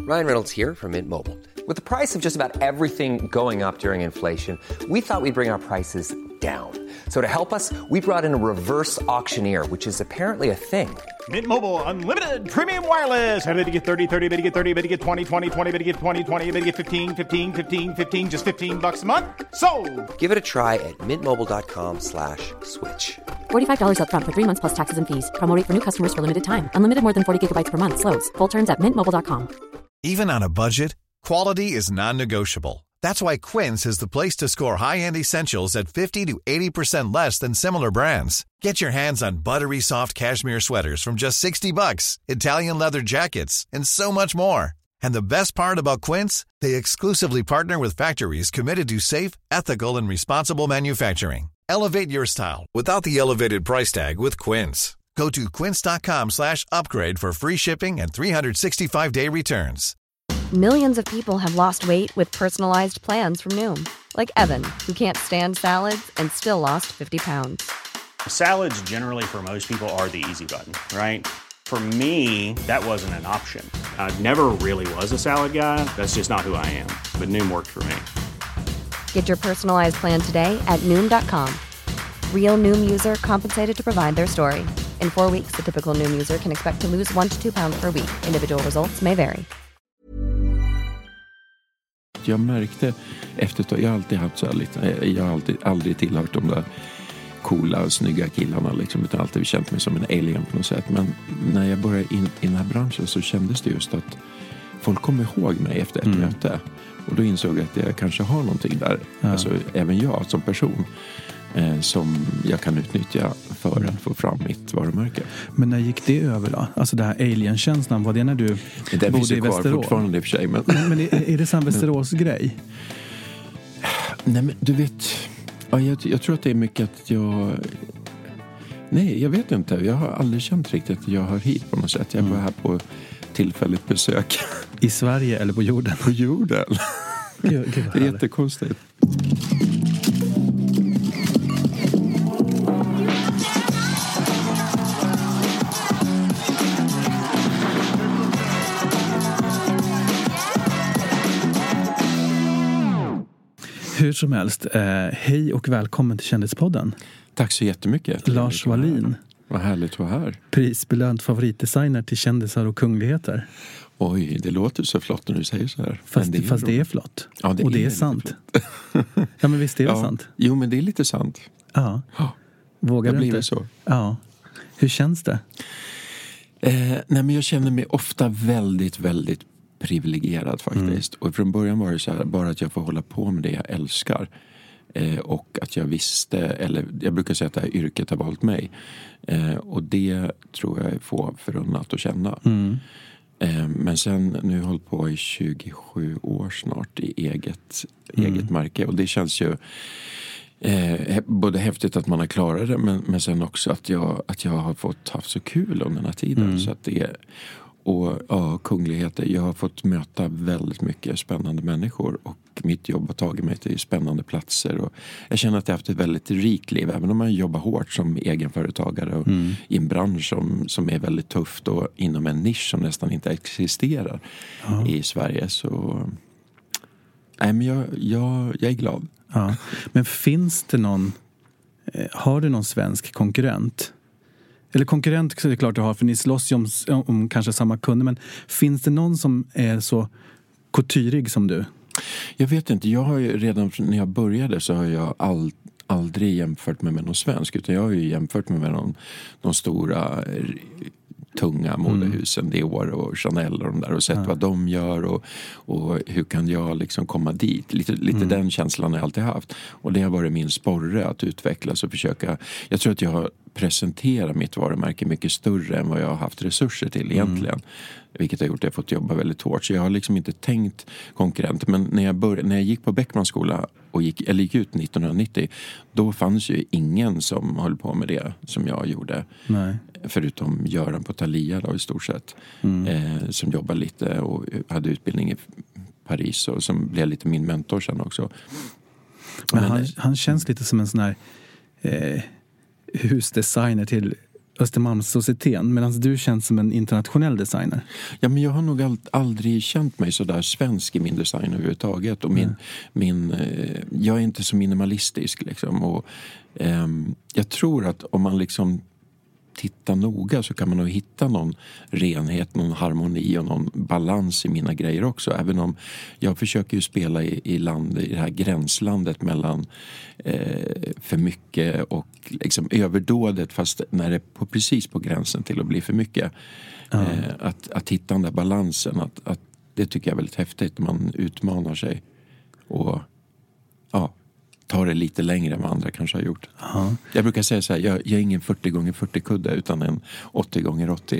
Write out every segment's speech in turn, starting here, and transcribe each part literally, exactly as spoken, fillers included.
Ryan Reynolds here from Mint Mobile. With the price of just about everything going up during inflation, we thought we'd bring our prices down. So to help us, we brought in a reverse auctioneer, which is apparently a thing. Mint Mobile Unlimited Premium Wireless. How to get thirty, thirty, how to get thirty, how to get twenty, twenty, twenty, how to get twenty, twenty, how to get fifteen, fifteen, fifteen, fifteen, just fifteen bucks a month? Sold! Give it a try at mintmobile.com slash switch. forty-five dollars up front for three months plus taxes and fees. Promo rate for new customers for limited time. Unlimited more than forty gigabytes per month. Slows full terms at mint mobile dot com. Even on a budget, quality is non-negotiable. That's why Quince is the place to score high-end essentials at fifty to eighty percent less than similar brands. Get your hands on buttery soft cashmere sweaters from just sixty bucks, Italian leather jackets, and so much more. And the best part about Quince, they exclusively partner with factories committed to safe, ethical, and responsible manufacturing. Elevate your style without the elevated price tag with Quince. Go to quince.com slash upgrade for free shipping and three sixty-five day returns. Millions of people have lost weight with personalized plans from Noom. Like Evan, who can't stand salads and still lost fifty pounds. Salads generally for most people are the easy button, right? For me, that wasn't an option. I never really was a salad guy. That's just not who I am. But Noom worked for me. Get your personalized plan today at Noom dot com. Real Noom user compensated to provide their story. In four weeks, the typical Noom user can expect to lose one to two pounds per week. Individual results may vary. Jag märkte efter att jag har alltid haft så här lite, jag har alltid, aldrig tillhört de där coola, snygga killarna liksom, utan alltid känt mig som en alien på något sätt. Men när jag började in i den här branschen så kändes det just att folk kommer ihåg mig efter ett mm. möte. Och då insåg jag att jag kanske har någonting där, ja. Alltså även jag som person, eh, som jag kan utnyttja för att få fram mitt varumärke. Men när gick det över då? Alltså det här alien-känslan, var det när du det bodde i Västerås? Fortfarande i och för sig. Men, men är, är det samma Västerås-grej? Nej, men du vet, ja, jag, jag tror att det är mycket att jag... Nej, jag vet inte. Jag har aldrig känt riktigt att jag hör hit på något sätt. Jag var mm. här på tillfälligt besök. I Sverige eller på jorden? På jorden. Gud, Gud, det är jättekonstigt. Hur som helst, eh, hej och välkommen till Kändispodden. Tack så jättemycket. Lars Wallin. Vad härligt att vara här. Prisbelönt favoritdesigner till kändisar och kungligheter. Oj, det låter så flott när du säger så här. Fast, det är, fast det är flott. Ja, det och det är, är sant. Ja, men visst är det ja. sant. Jo, men det är lite sant. Ja. Vågar det du blir inte? Så. Ja. Hur känns det? Eh, nej, men jag känner mig ofta väldigt, väldigt privilegierad faktiskt. Mm. Och från början var det så här, bara att jag får hålla på med det jag älskar. Eh, och att jag visste, eller jag brukar säga att det här yrket har valt mig. Eh, och det tror jag är få förunnat att känna. Mm. Eh, men sen, nu har jag hållit på i tjugosju år snart i eget, mm. eget märke. Och det känns ju eh, både häftigt att man har klarat det, men, men sen också att jag, att jag har fått haft så kul under den här tiden. Mm. Så att det är... Och ja, kungligheter. Jag har fått möta väldigt mycket spännande människor. Och mitt jobb har tagit mig till spännande platser. Och jag känner att jag har haft ett väldigt rikt liv. Även om man jobbar hårt som egenföretagare. Och mm. i en bransch som, som är väldigt tufft. Och inom en nisch som nästan inte existerar ja. i Sverige. Så nej, men jag, jag, jag är glad. Ja. Men finns det någon... Har du någon svensk konkurrent? Eller konkurrent så är det klart du har, för ni slåss ju om, om kanske samma kunder. Men finns det någon som är så couturig som du? Jag vet inte. Jag har ju redan när jag började så har jag all, aldrig jämfört mig med någon svensk. Utan jag har ju jämfört mig med någon, de stora tunga modehusen, mm. Dior och Chanel och de där. Och sett ja. vad de gör och, och hur kan jag liksom komma dit. Lite, lite mm. den känslan har jag alltid haft. Och det har varit min sporre att utvecklas och försöka. Jag tror att jag har presentera mitt varumärke mycket större än vad jag har haft resurser till egentligen. Mm. Vilket har gjort att jag fått jobba väldigt hårt. Så jag har liksom inte tänkt konkurrent. Men när jag, började, när jag gick på Beckmans skola och gick, eller gick ut nittonhundranittio, då fanns ju ingen som höll på med det som jag gjorde. Nej. Förutom Göran på Thalia då i stort sett. Mm. Eh, som jobbade lite och hade utbildning i Paris och som blev lite min mentor sen också. Men, Men han, han känns lite som en sån här... Eh, husdesigner till Östermalmssocieteten, medan du känns som en internationell designer. Ja, men jag har nog ald- aldrig känt mig så där svensk i min design överhuvudtaget. Och min, mm. min, eh, jag är inte så minimalistisk liksom. Och, ehm, jag tror att om man liksom tittar noga så kan man nog hitta någon renhet, någon harmoni och någon balans i mina grejer också. Även om jag försöker ju spela i, i, land, i det här gränslandet mellan eh, för mycket och liksom överdådet, fast när det är på, precis på gränsen till att bli för mycket. Mm. Eh, att, att hitta den där balansen, att, att det tycker jag är väldigt häftigt. Man utmanar sig och ja, tar det lite längre än vad andra kanske har gjort. Aha. Jag brukar säga så här, jag, jag är ingen fyrtio gånger fyrtio kudde utan en åttio gånger åttio.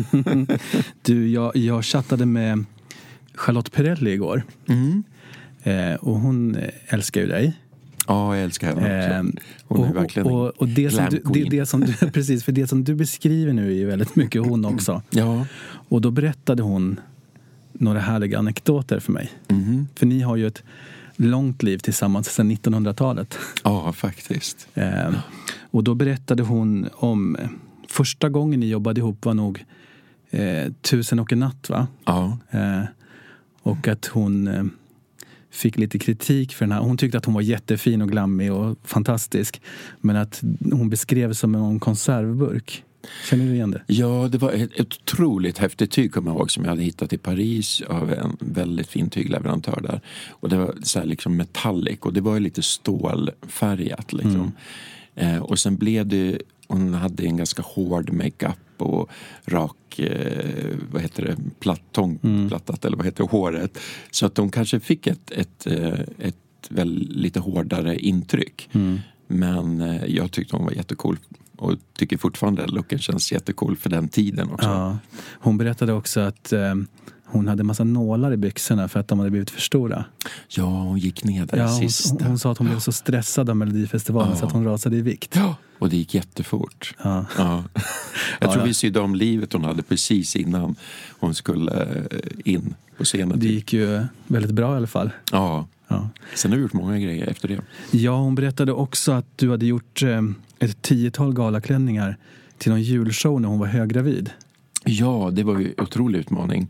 Du, jag, jag chattade med Charlotte Perrelli igår. Mm. Eh, och hon älskar ju dig. Ja, jag älskar henne också. Hon är och, verkligen och, och, och det, som du, det, det som du, precis, för det som du beskriver nu är ju väldigt mycket hon också. Ja. Och då berättade hon några härliga anekdoter för mig. Mm. För ni har ju ett långt liv tillsammans sedan nittonhundratalet. Ja, faktiskt. Eh, och då berättade hon om första gången ni jobbade ihop var nog eh, Tusen och en natt, va? Ja. Eh, och att hon eh, fick lite kritik för den här. Hon tyckte att hon var jättefin och glammig och fantastisk. Men att hon beskrevs som en konservburk. Känner du igen det? Ja, det var ett, ett otroligt häftigt tyg, kommer jag ihåg, som jag hade hittat i Paris av en väldigt fin tygleverantör där. Och det var så här liksom metallic och det var ju lite stålfärgat liksom. Mm. Eh, och sen blev det, hon hade en ganska hård makeup och rak, eh, vad heter det, platt, tångplattat, mm. eller vad heter det, håret. Så att de kanske fick ett, ett, ett, ett väl lite hårdare intryck. Mm. Men eh, jag tyckte hon var jättecool. Och tycker fortfarande att looken känns jättecool för den tiden också. Ja. Hon berättade också att eh, hon hade massa nålar i byxorna för att de hade blivit för stora. Ja, hon gick ner där ja, sist. Hon, hon sa att hon blev så stressad av Melodifestivalen, ja, så att hon rasade i vikt. Ja, och det gick jättefort. Ja. Ja. Jag ja, tror ja. vi sydde om livet hon hade precis innan hon skulle in på scenen. Det gick ju väldigt bra i alla fall. Ja. Ja. Sen har vi gjort många grejer efter det. Ja, hon berättade också att du hade gjort eh, ett tiotal galaklänningar till någon julshow när hon var höggravid. Ja, det var ju en otrolig utmaning.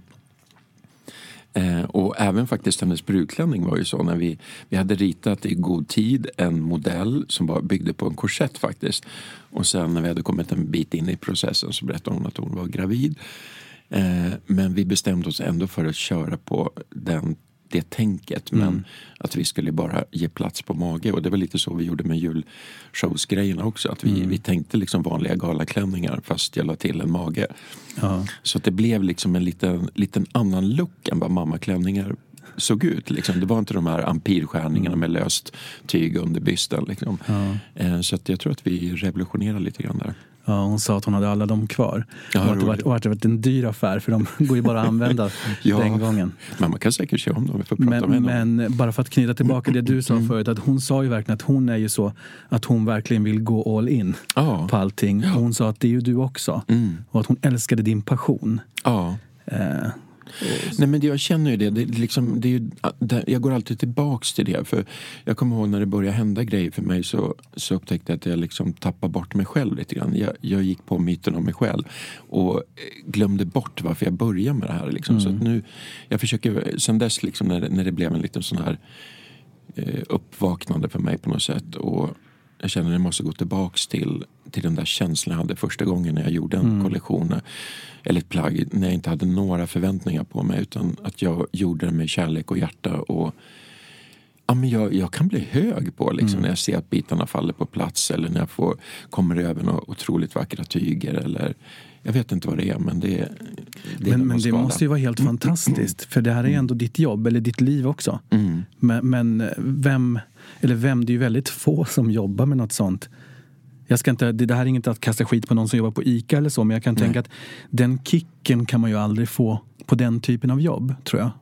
Eh, och även faktiskt hennes brudklänning var ju så när vi, vi hade ritat i god tid en modell som bara byggde på en korsett faktiskt. Och sen när vi hade kommit en bit in i processen så berättade hon att hon var gravid. Eh, men vi bestämde oss ändå för att köra på den det tänket, men mm. att vi skulle bara ge plats på mage, och det var lite så vi gjorde med julshowsgrejerna också, att vi, mm. vi tänkte liksom vanliga galaklänningar fast jag la till en mage. Ja. Så att det blev liksom en liten, liten annan look än vad mammaklänningar såg ut liksom. Det var inte de här ampirskärningarna mm. med löst tyg under bysten liksom. Ja. Så att jag tror att vi revolutionerar lite grann där. Ja, hon sa att hon hade alla dem kvar. Ja, och, att det var, och att det var en dyr affär, för de går ju bara att använda ja, den gången. Men man kan säkert köra om dem. För att men, men bara för att knyta tillbaka det du sa mm. förut, att hon sa ju verkligen att hon är ju så att hon verkligen vill gå all in ja. på allting. Ja. Och hon sa att det är ju du också. Mm. Och att hon älskade din passion. Ja. Eh. Nej, men jag känner ju det, det, liksom, det är ju, det, jag går alltid tillbaks till det, för jag kommer ihåg när det började hända grejer för mig, så, så upptäckte jag att jag liksom tappade bort mig själv lite grann. Jag, jag gick på myten om mig själv och glömde bort varför jag började med det här liksom. Mm. Så att nu, jag försöker, sen dess liksom, när, när det blev en liten sån här eh, uppvaknande för mig på något sätt, och jag känner att jag måste gå tillbaks till, till den där känslan jag hade första gången när jag gjorde en mm. kollektion eller ett plagg, när jag inte hade några förväntningar på mig, utan att jag gjorde det med kärlek och hjärta, och ja, men jag, jag kan bli hög på liksom, mm. när jag ser att bitarna faller på plats, eller när jag får, kommer över några otroligt vackra tyger, eller jag vet inte vad det är, men det, det Men, men det måste ju vara helt mm. fantastiskt, för det här är ändå ditt jobb, eller ditt liv också. Mm. Men, men vem, eller vem, det är ju väldigt få som jobbar med något sånt. Jag ska inte, det här är inget att kasta skit på någon som jobbar på ICA eller så, men jag kan Nej. tänka att den kicken kan man ju aldrig få på den typen av jobb, tror jag.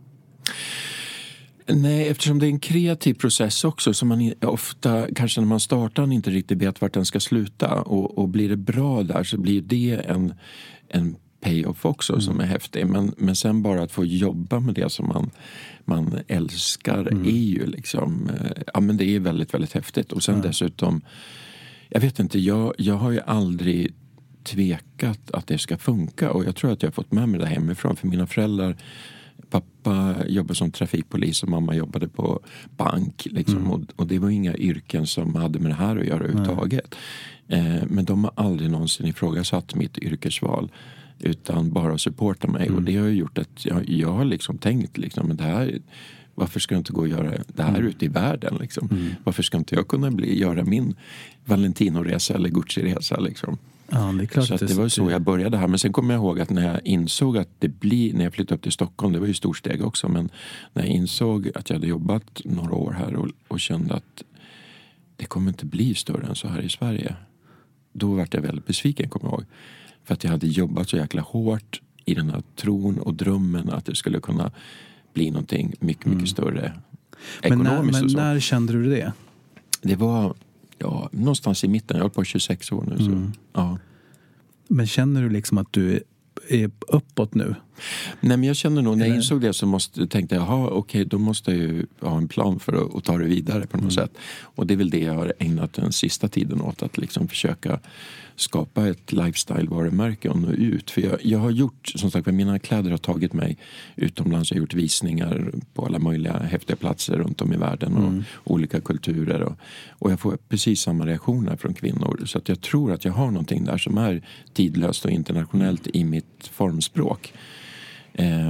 Nej, eftersom det är en kreativ process också, som man ofta, kanske när man startar, inte riktigt vet vart den ska sluta, och, och blir det bra där så blir det en, en payoff också mm. som är häftig, men, men sen bara att få jobba med det som man, man älskar mm. är ju liksom, ja men det är väldigt, väldigt häftigt, och sen mm. dessutom, jag vet inte, jag, jag har ju aldrig tvekat att det ska funka. Och jag tror att jag har fått med mig det hemifrån. För mina föräldrar, pappa jobbade som trafikpolis och mamma jobbade på bank. Liksom. Mm. Och, och det var inga yrken som hade med det här att göra överhuvudtaget. Eh, men de har aldrig någonsin ifrågasatt mitt yrkesval. Utan bara supporta mig. Mm. Och det har ju gjort att jag, jag har liksom tänkt liksom, men det här, varför ska jag inte gå och göra det här mm. ute i världen liksom? Mm. Varför ska inte jag kunna bli, göra min Valentino-resa eller Gucci-resa liksom? Ja, det är klart. Så att det var så jag började här. Men sen kommer jag ihåg att när jag insåg att det blir, när jag flyttade upp till Stockholm, det var ju storsteg också, men när jag insåg att jag hade jobbat några år här och, och kände att det kommer inte bli större än så här i Sverige, då var jag väldigt besviken, kommer jag ihåg. För att jag hade jobbat så jäkla hårt i den här tron och drömmen att det skulle kunna bli någonting mycket, mycket mm. större ekonomiskt. Men, när, men när kände du det? Det var ja, någonstans i mitten. Jag har på tjugosex år nu. Så, mm. ja. Men känner du liksom att du är uppåt nu? Nej, men jag känner nog, när jag insåg det så måste, tänkte jag, jaha, okej, då måste jag ju ha en plan för att, att ta det vidare på något mm. sätt. Och det är väl det jag har ägnat den sista tiden åt, att liksom försöka skapa ett lifestyle-varumärke och nå ut. För jag, jag har gjort, som sagt, mina kläder har tagit mig utomlands. Jag har gjort visningar på alla möjliga häftiga platser runt om i världen och mm. olika kulturer. Och, och jag får precis samma reaktioner från kvinnor. Så att jag tror att jag har någonting där som är tidlöst och internationellt i mitt formspråk. Eh,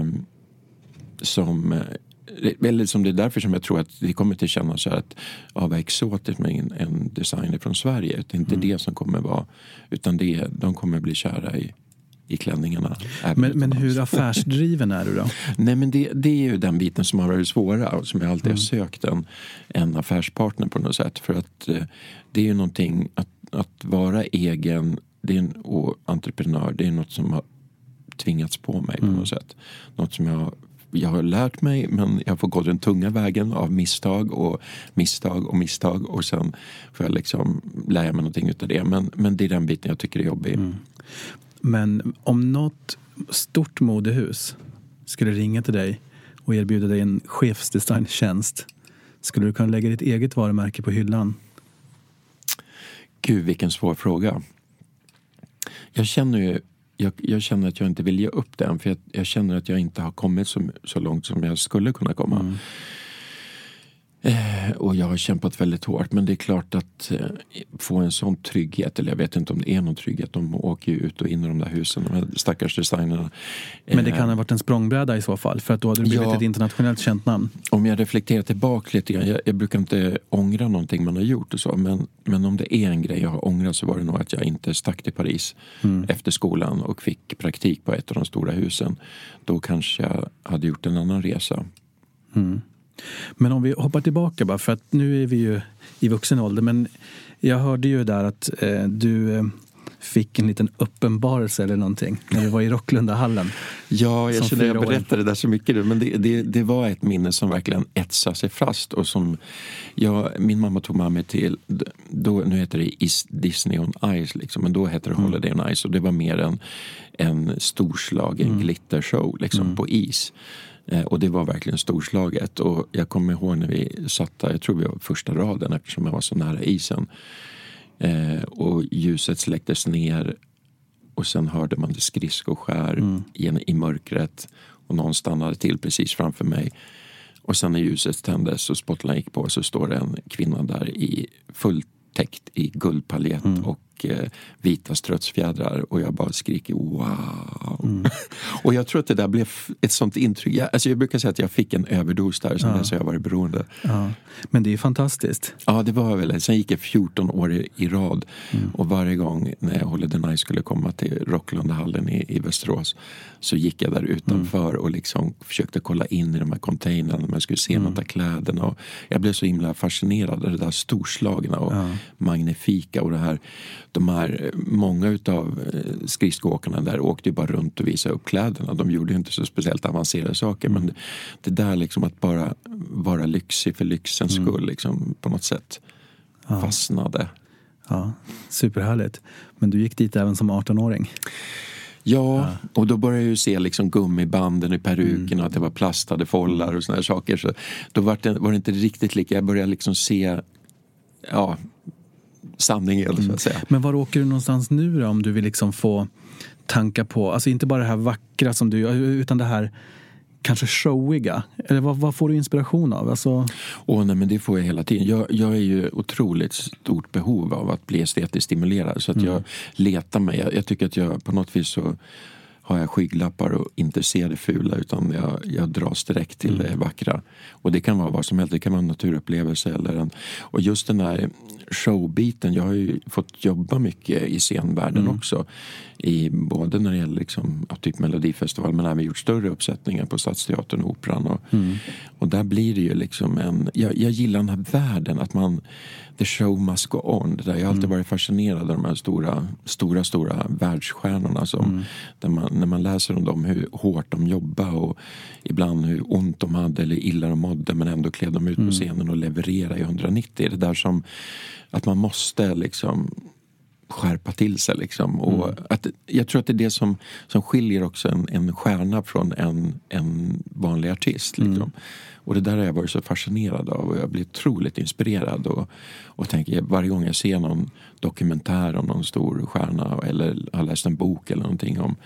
som... Eller som det är därför som jag tror att det kommer till känna så här att ja, vad exotiskt med en, en designer från Sverige. Det är inte mm. det som kommer vara, utan det, de kommer bli kära i, i klänningarna. Men, men hur affärsdriven är du då? Nej, men det, det är ju den biten som har varit svåra och som jag alltid mm. har sökt en, en affärspartner på något sätt. För att eh, det är ju någonting, att, att vara egen, det är en, och entreprenör, det är något som har tvingats på mig mm. på något sätt. Något som jag Jag har lärt mig, men jag får gå den tunga vägen av misstag och misstag och misstag. Och sen får jag liksom lära mig någonting utav det. Men, men det är den biten jag tycker är jobbig. Mm. Men om något stort modehus skulle ringa till dig och erbjuda dig en chefsdesigntjänst, skulle du kunna lägga ditt eget varumärke på hyllan? Gud, vilken svår fråga. Jag känner ju Jag, jag känner att jag inte vill ge upp den. För jag, jag känner att jag inte har kommit så, så långt som jag skulle kunna komma. Mm. Eh, och jag har kämpat väldigt hårt. Men det är klart att eh, få en sån trygghet. Eller jag vet inte om det är någon trygghet. De åker ju ut och in i de där husen. De här stackars designerna. Eh, men det kan ha varit en språngbräda i så fall. För att då hade du blivit ja, ett internationellt känt namn. Om jag reflekterar tillbaka lite grann. Jag, jag brukar inte ångra någonting man har gjort och så. Men, men om det är en grej jag har ångrat, så var det nog att jag inte stack till Paris mm. efter skolan och fick praktik på ett av de stora husen. Då kanske jag hade gjort en annan resa. Mm. Men om vi hoppar tillbaka bara, för att nu är vi ju i vuxen ålder, men jag hörde ju där att eh, du eh, fick en liten uppenbarelse eller någonting när du var i Rocklundahallen. Ja, jag känner jag berättade det där så mycket, men det, det, det var ett minne som verkligen etsade sig fast och som jag, min mamma tog med mig till, då, nu heter det Disney on Ice liksom, men då heter det mm. Holiday on Ice, och det var mer en, en storslagen mm. glittershow liksom mm. på is. Och det var verkligen storslaget. Och jag kommer ihåg när vi satt där, jag tror vi var första raden eftersom jag var så nära isen. Eh, och ljuset släcktes ner. Och sen hörde man det skridskoskär mm. i, i mörkret. Och någon stannade till precis framför mig. Och sen när ljuset tändes och spotlighten gick på, så står det en kvinna där i fullt täckt i guldpaljett mm. och eh, vita strötsfjädrar, och jag bara skriker wow. Mm. Och jag tror att det där blev ett sånt intryck. Jag, alltså jag brukar säga att jag fick en överdos där, som ja. dess har jag varit beroende. Ja. Men det är ju fantastiskt. Ja, det var väl. Sen gick jag fjorton år i, i rad mm. och varje gång när Holiday Night skulle komma till Rocklundahallen i, i Västerås, så gick jag där utanför mm. och liksom försökte kolla in i de här containrarna när man skulle se mm. något av kläderna, och jag blev så himla fascinerad av det där storslagna och ja. magnifika, och det här, de här, många utav skridskoåkarna där åkte ju bara runt och visade upp kläderna. De gjorde ju inte så speciellt avancerade saker, mm. men det, det där liksom att bara vara lyxig för lyxens mm. skull liksom på något sätt ja. fastnade. Ja, superhärligt. Men du gick dit även som arton-åring? Ja, ja, och då började jag ju se liksom gummibanden i peruken mm. och att det var plastade follar och såna här saker. Så då var det, var det inte riktigt lika. Jag började liksom se, ja, sanningen så att säga. Mm. Men var åker du någonstans nu då, om du vill liksom få tanka på, alltså inte bara det här vackra som du, utan det här kanske showiga, eller vad, vad får du inspiration av? Alltså... Åh, nej, men det får jag hela tiden. Jag, jag är ju otroligt stort behov av att bli estetiskt stimulerad, så att mm. jag letar mig. Jag, jag tycker att jag på något vis så har jag skygglappar och inte ser det fula, utan jag, jag dras direkt till det vackra. Och det kan vara vad som helst, det kan vara en naturupplevelse eller en, och just den där showbiten, jag har ju fått jobba mycket i scenvärlden mm. också, i, både när det gäller liksom, typ Melodifestival, men även gjort större uppsättningar på Stadsteatern och Operan och, mm. och där blir det ju liksom en, jag, jag gillar den här världen, att man, the show must go on, det där. Jag har alltid mm. varit fascinerad av de här stora, stora, stora världsstjärnorna som, mm. där man, när man läser om dem, hur hårt de jobbar och ibland hur ont de hade eller illa de mådde, men ändå klev de ut mm. på scenen och levererade i hundranittio. Det där som att man måste liksom skärpa till sig liksom. Och mm. att, jag tror att det är det som, som skiljer också en, en stjärna från en, en vanlig artist liksom. Mm. Och det där har jag varit så fascinerad av, och jag blir otroligt inspirerad och, och tänker varje gång jag ser någon dokumentär om någon stor stjärna eller har läst en bok eller någonting om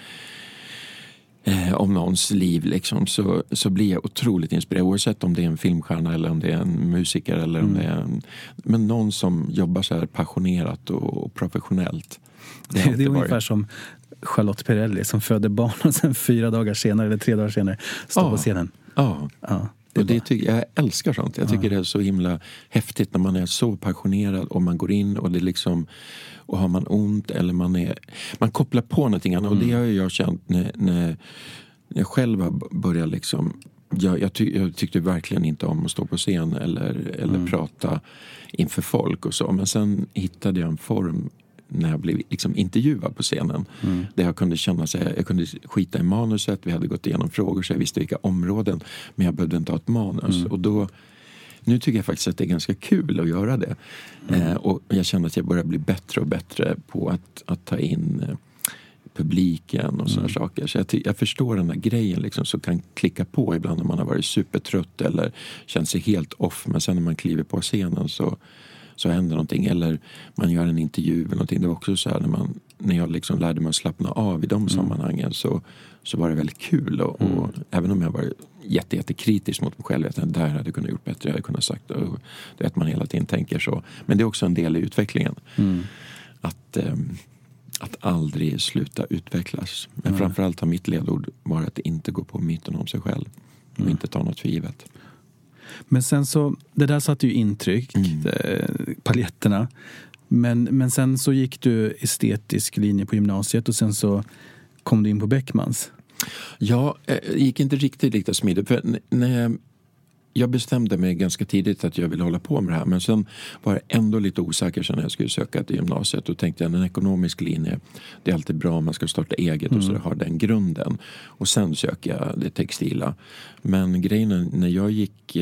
Eh, om någons liv liksom, så, så blir jag otroligt inspirerad, oavsett om det är en filmstjärna eller om det är en musiker eller mm. om det är en, men någon som jobbar så här passionerat och, och professionellt. Det, det är varit... ungefär som Charlotte Perrelli som födde barn och sen fyra dagar senare eller tre dagar senare står ja. på scenen. Ja, ja. Det och det tycker, jag älskar sånt. Jag tycker ja. det är så himla häftigt när man är så passionerad och man går in och det liksom, och har man ont eller man är, man kopplar på någonting annat. Mm. Och det har jag känt när, när, när jag själv har börjat liksom, jag, jag, ty, jag tyckte verkligen inte om att stå på scen eller, eller mm. prata inför folk och så. Men sen hittade jag en form när jag blev liksom intervjuad på scenen. Mm. Där jag kunde känna sig, jag kunde skita i manuset, vi hade gått igenom frågor så jag visste vilka områden, men jag behövde inte ha ett manus. Mm. Och då, nu tycker jag faktiskt att det är ganska kul att göra det. Mm. Eh, och jag känner att jag börjar bli bättre och bättre på att, att ta in eh, publiken och sådana mm. saker. Så jag, ty- jag förstår den där grejen liksom, så kan klicka på ibland när man har varit supertrött eller känt sig helt off, men sen när man kliver på scenen så så händer någonting, eller man gör en intervju eller någonting. Det var också så här när, man, när jag liksom lärde mig att slappna av i de mm. sammanhangen så, så var det väldigt kul och, mm. och även om jag var jätte, jätte kritisk mot mig själv, att där hade jag kunnat gjort bättre, jag hade kunnat sagt, och det är att man hela tiden tänker så, men det är också en del i utvecklingen mm. att, ähm, att aldrig sluta utvecklas, men mm. framförallt har mitt ledord varit att inte gå på myten om sig själv och mm. inte ta något för givet. Men sen så, det där satt ju intryck, mm. paletterna. Men, men sen så gick du estetisk linje på gymnasiet och sen så kom du in på Beckmans. Ja, det gick inte riktigt riktigt smidigt. För när jag bestämde mig ganska tidigt att jag ville hålla på med det här. Men sen var jag ändå lite osäker när jag skulle söka till gymnasiet. Och tänkte jag, en ekonomisk linje, det är alltid bra om man ska starta eget och så har den grunden. Och sen söker jag det textila. Men grejen när jag gick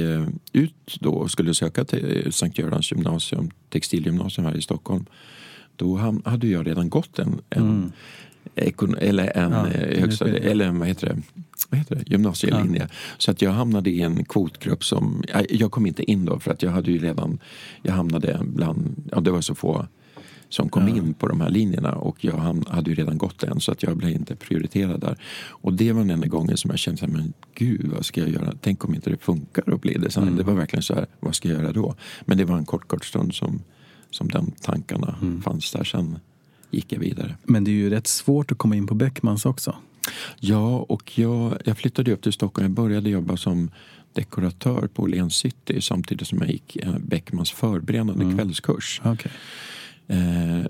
ut då och skulle söka till Sankt Görans gymnasium, textilgymnasium här i Stockholm. Då hade jag redan gått en... en mm. eller en ja, högstadie, eller en, vad heter det, vad heter det? gymnasielinje. Ja. Så att jag hamnade i en kvotgrupp som, jag kom inte in då för att jag hade ju redan, jag hamnade bland, ja det var så få som kom ja. in på de här linjerna och jag hade ju redan gått en så att jag blev inte prioriterad där. Och det var den enda gången som jag kände, men gud vad ska jag göra? Tänk om inte det funkar att bli det. Så mm. det var verkligen så här, vad ska jag göra då? Men det var en kort kort stund som, som den tankarna mm. fanns där sen. Gick jag vidare. Men det är ju rätt svårt att komma in på Beckmans också. Ja, och jag, jag flyttade upp till Stockholm. Jag började jobba som dekoratör på Åhléns City samtidigt som jag gick Beckmans förberedande mm. kvällskurs. Okay. Eh,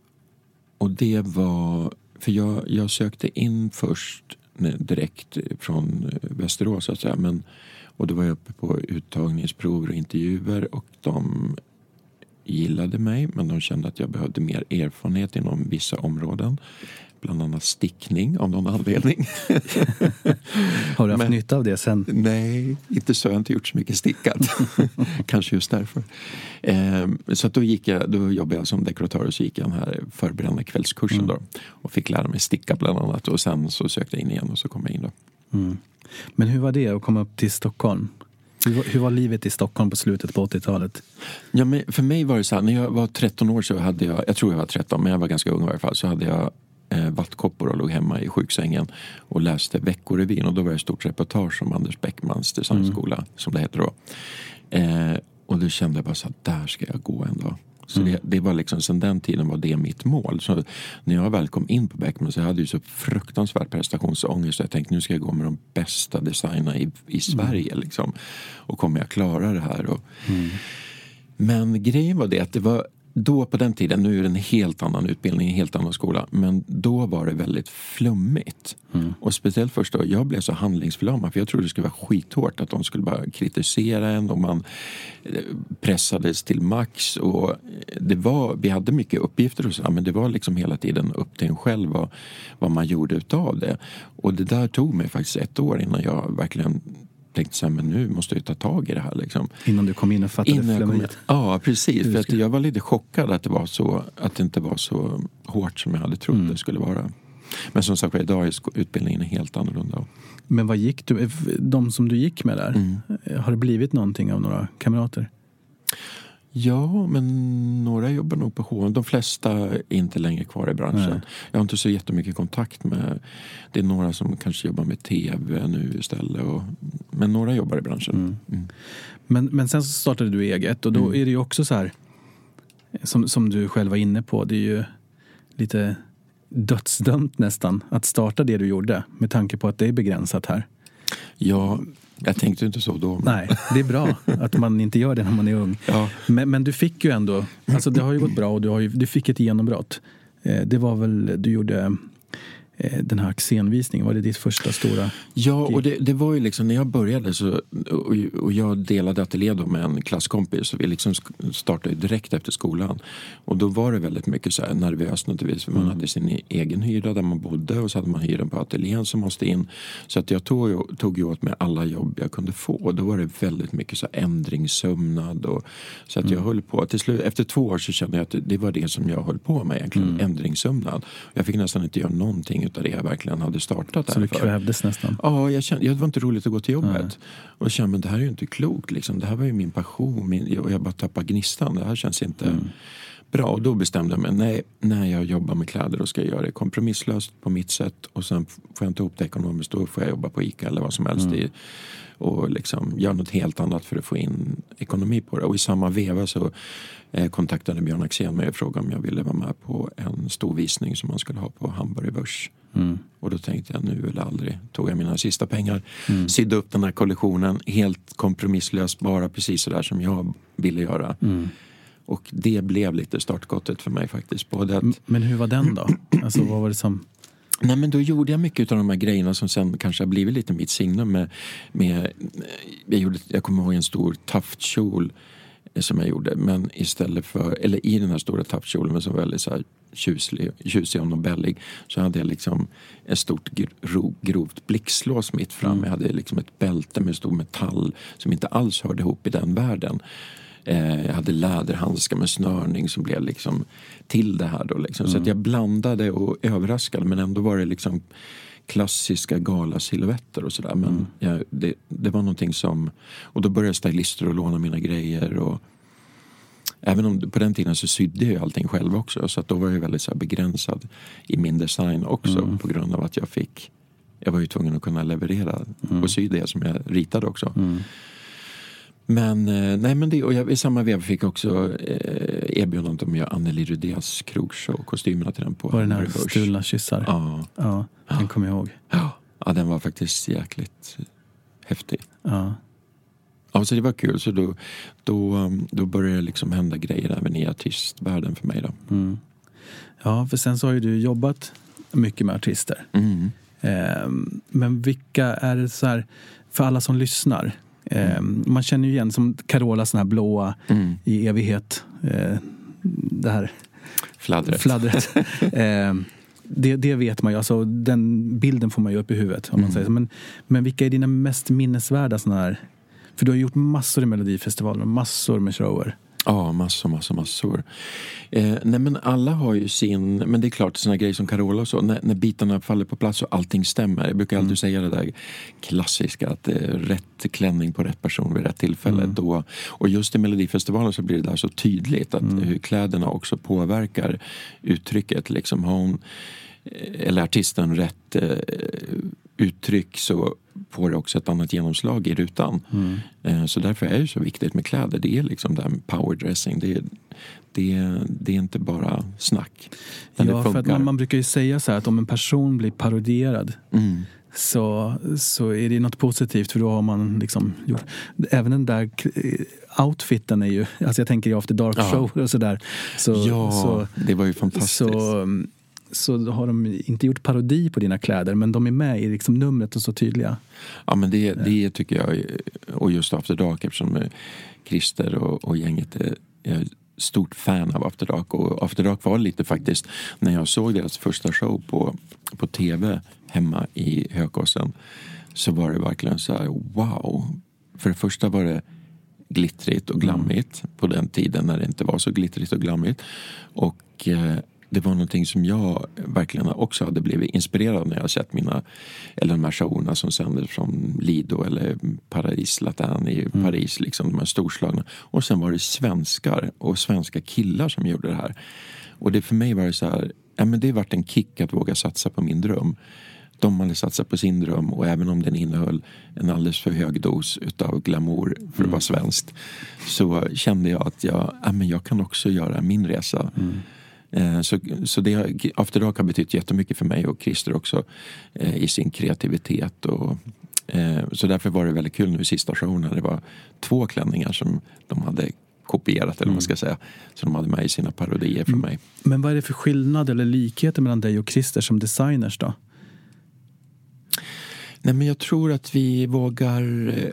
och det var... För jag, jag sökte in först direkt från Västerås så att säga. Men, och då var jag uppe på uttagningsprover och intervjuer och de... gillade mig, men de kände att jag behövde mer erfarenhet inom vissa områden. Bland annat stickning av någon anledning. Har du haft men, nytta av det sen? Nej, inte så. Jag har inte gjort så mycket stickat. Kanske just därför. Ehm, så att då, gick jag, då jobbade jag som dekoratör och så gick jag den här förberedande kvällskursen mm. då. Och fick lära mig sticka bland annat. Och sen så sökte jag in igen och så kom jag in då. Mm. Men hur var det att komma upp till Stockholm? Hur var, hur var livet i Stockholm på slutet på åttiotalet? Ja, men för mig var det så här, när jag var tretton år så hade jag, jag tror jag var tretton, men jag var ganska ung i varje fall, så hade jag eh, vattkoppor och låg hemma i sjuksängen och läste Veckorevyn, och då var det ett stort reportage om Anders Bäckmans designskola, mm. som det heter då. Eh, och då kände jag bara så att där ska jag gå en dag. Så mm. det, det var liksom, sen den tiden var det mitt mål. Så när jag väl kom in på Beckman så hade jag så fruktansvärt prestationsångest. Så jag tänkte, nu ska jag gå med de bästa designerna i, i Sverige. Mm. Liksom. Och kommer jag klara det här? Och... Mm. Men grejen var det att det var då på den tiden, nu är det en helt annan utbildning, en helt annan skola, men då var det väldigt flummigt. Mm. Och speciellt först då, jag blev så handlingsförlamad, för jag trodde det skulle vara skithårt, att de skulle bara kritisera en och man pressades till max, och det var, vi hade mycket uppgifter och så, men det var liksom hela tiden upp till en själv vad, vad man gjorde utav det. Och det där tog mig faktiskt ett år innan jag verkligen tänkte så här, men nu måste jag ta tag i det här liksom. Innan du kom in och fattade flummigt. Ja, precis. För att jag var lite chockad att det var så, att det inte var så hårt som jag hade trott mm. det skulle vara. Men som sagt, idag är utbildningen helt annorlunda. Men vad gick du, de som du gick med där, mm. har det blivit någonting av några kamrater? Ja, men några jobbar nog på H och M. De flesta är inte längre kvar i branschen. Nej. Jag har inte så jättemycket kontakt med... Det är några som kanske jobbar med tv nu istället. Och, men några jobbar i branschen. Mm. Mm. Men, men sen så startade du eget. Och då mm. är det ju också så här... Som, som du själv var inne på. Det är ju lite dödsdömt nästan att starta det du gjorde. Med tanke på att det är begränsat här. Ja... Jag tänkte inte så då. Men... Nej, det är bra att man inte gör det när man är ung. Ja. Men, men du fick ju ändå, alltså det har ju gått bra och du, har ju, du fick ett genombrott. Eh, det var väl, du gjorde eh, den här scenvisningen, var det ditt första stora Ja, gig? Och det, det var ju liksom, när jag började så, och, och jag delade ateljé då med en klasskompis, så vi liksom startade direkt efter skolan. Och då var det väldigt mycket så här nervöst naturligtvis, för man mm. hade sin egen hyra där man bodde, och så hade man hyran på ateljén som måste in. Så att jag tog, tog ju åt med alla jobb jag kunde få, och då var det väldigt mycket så här ändringssömnad, och så att mm. jag höll på, till slut, efter två år så kände jag att det var det som jag höll på med egentligen, mm. ändringssömnad. Jag fick nästan inte göra någonting utav det jag verkligen hade startat. Så det krävdes nästan? Ja, jag kände, det var inte roligt att gå till jobbet. Nej. Och jag kände, men det här är ju inte klokt liksom. Det här var ju min passion, min, och jag bara tappade gnistan. Det här känns inte mm. bra. Och då bestämde jag mig, nej, när jag jobbar med kläder, då ska jag göra det kompromisslöst på mitt sätt. Och sen får jag inte ihop det ekonomiskt, då får jag jobba på ICA eller vad som helst mm. i, och liksom göra något helt annat för att få in ekonomi på det. Och i samma veva så eh, kontaktade Björn Axén mig och frågade om jag ville vara med på en stor visning som man skulle ha på Hamburg Börs. Mm. Och då tänkte jag, nu eller aldrig. Tog jag mina sista pengar, mm. sydde upp den här kollektionen helt kompromisslöst, bara precis så där som jag ville göra. Mm. Och det blev lite startskottet för mig faktiskt. Både att... Men hur var den då? Alltså vad var det som... Nej, men då gjorde jag mycket av de här grejerna som sen kanske har blivit lite mitt signum med, med jag, gjorde, jag kommer ihåg en stor taftkjol som jag gjorde, men istället för, eller i den här stora taftkjolen, men som var väldigt så här tjuslig, tjusig och nobellig, så hade jag liksom ett stort gro, grovt blixtlås mitt fram. Mm. Jag hade liksom ett bälte med stor metall som inte alls hörde ihop i den världen. Jag hade läderhandskar med snörning som blev liksom till det här då liksom. Mm. Så att jag blandade och överraskade, men ändå var det liksom klassiska galasilhuetter och sådär. Men mm. jag, det, det var någonting som... Och då började stylister att låna mina grejer, och även om på den tiden så sydde jag ju allting själv också, så att då var jag väldigt så här begränsad i min design också, mm. på grund av att jag fick... Jag var ju tvungen att kunna leverera mm. och sy det som jag ritade också. Mm. Men, nej men det, och jag, i samma veva fick jag också eh, erbjudandet om att göra Anneli Rudés krogshow, kostymerna till den på. Var den här stulna kyssar? Ja. Ja, den kommer jag ihåg. Ja, ja, den var faktiskt jäkligt häftig. Ja. Ja, så det var kul. Så då, då, då började det liksom hända grejer även i artistvärlden för mig då. Mm. Ja, för sen så har ju du jobbat mycket med artister. Mm. Eh, men vilka är det så här, för alla som lyssnar... Mm. Man känner ju igen som Carola, sån här blåa mm. i evighet. Det här fladdret. fladdret. det, det vet man ju. Alltså, den bilden får man ju upp i huvudet. Om man mm. säger så. Men, men vilka är dina mest minnesvärda såna här? För du har gjort massor i Melodifestivalen och massor med shower. Ja, massor, massor, massor. Eh, nej men alla har ju sin, men det är klart såna grejer som Carola och så, när, när bitarna faller på plats och allting stämmer. Jag brukar alltid mm. säga det där klassiska, att det är rätt klänning på rätt person vid rätt tillfälle. Mm. Då, och just i Melodifestivalen så blir det där så tydligt att mm. hur kläderna också påverkar uttrycket. Liksom har hon, eller artisten, rätt eh, uttryck, så får det också ett annat genomslag i rutan. Mm. Eh, så därför är det så viktigt med kläder. Det är liksom där powerdressing. Det är, det, är, det är inte bara snack. Ja, för att man, man brukar ju säga så här att om en person blir parodierad mm. så, så är det något positivt, för då har man liksom gjort... Även den där outfiten är ju... Alltså jag tänker ju After Dark ja. Show och sådär. Så, ja, så, det var ju fantastiskt. Så, så har de inte gjort parodi på dina kläder, men de är med i liksom numret och så tydliga. Ja, men det, det tycker jag, och just After Dark, eftersom Christer och, och gänget är, är stort fan av After Dark. Och After Dark var lite faktiskt, när jag såg deras första show på, på tv hemma i Hökåsen, så var det verkligen så här, wow. För det första var det glittrigt och glammigt mm. på den tiden när det inte var så glittrigt och glammigt. Och eh, det var någonting som jag verkligen också hade blivit inspirerad när jag sett mina, eller de här showerna som sändes från Lido eller Paris Latin i mm. Paris, liksom de här storslagna. Och sen var det svenskar och svenska killar som gjorde det här. Och det för mig var det så här, ja men det har varit en kick att våga satsa på min dröm. De hade satsat på sin dröm, och även om den innehöll en alldeles för hög dos utav glamour för att mm. vara svenskt, så kände jag att jag, ja, men jag kan också göra min resa. Mm. Eh, så, så det, After Dark har betytt jättemycket för mig och Christer också eh, i sin kreativitet. Och, eh, så därför var det väldigt kul nu i sista showen när det var två klänningar som de hade kopierat, eller vad man ska säga, så de hade med i sina parodier för mig. Men vad är det för skillnad eller likheter mellan dig och Christer som designers då? Nej, men jag tror att vi vågar eh,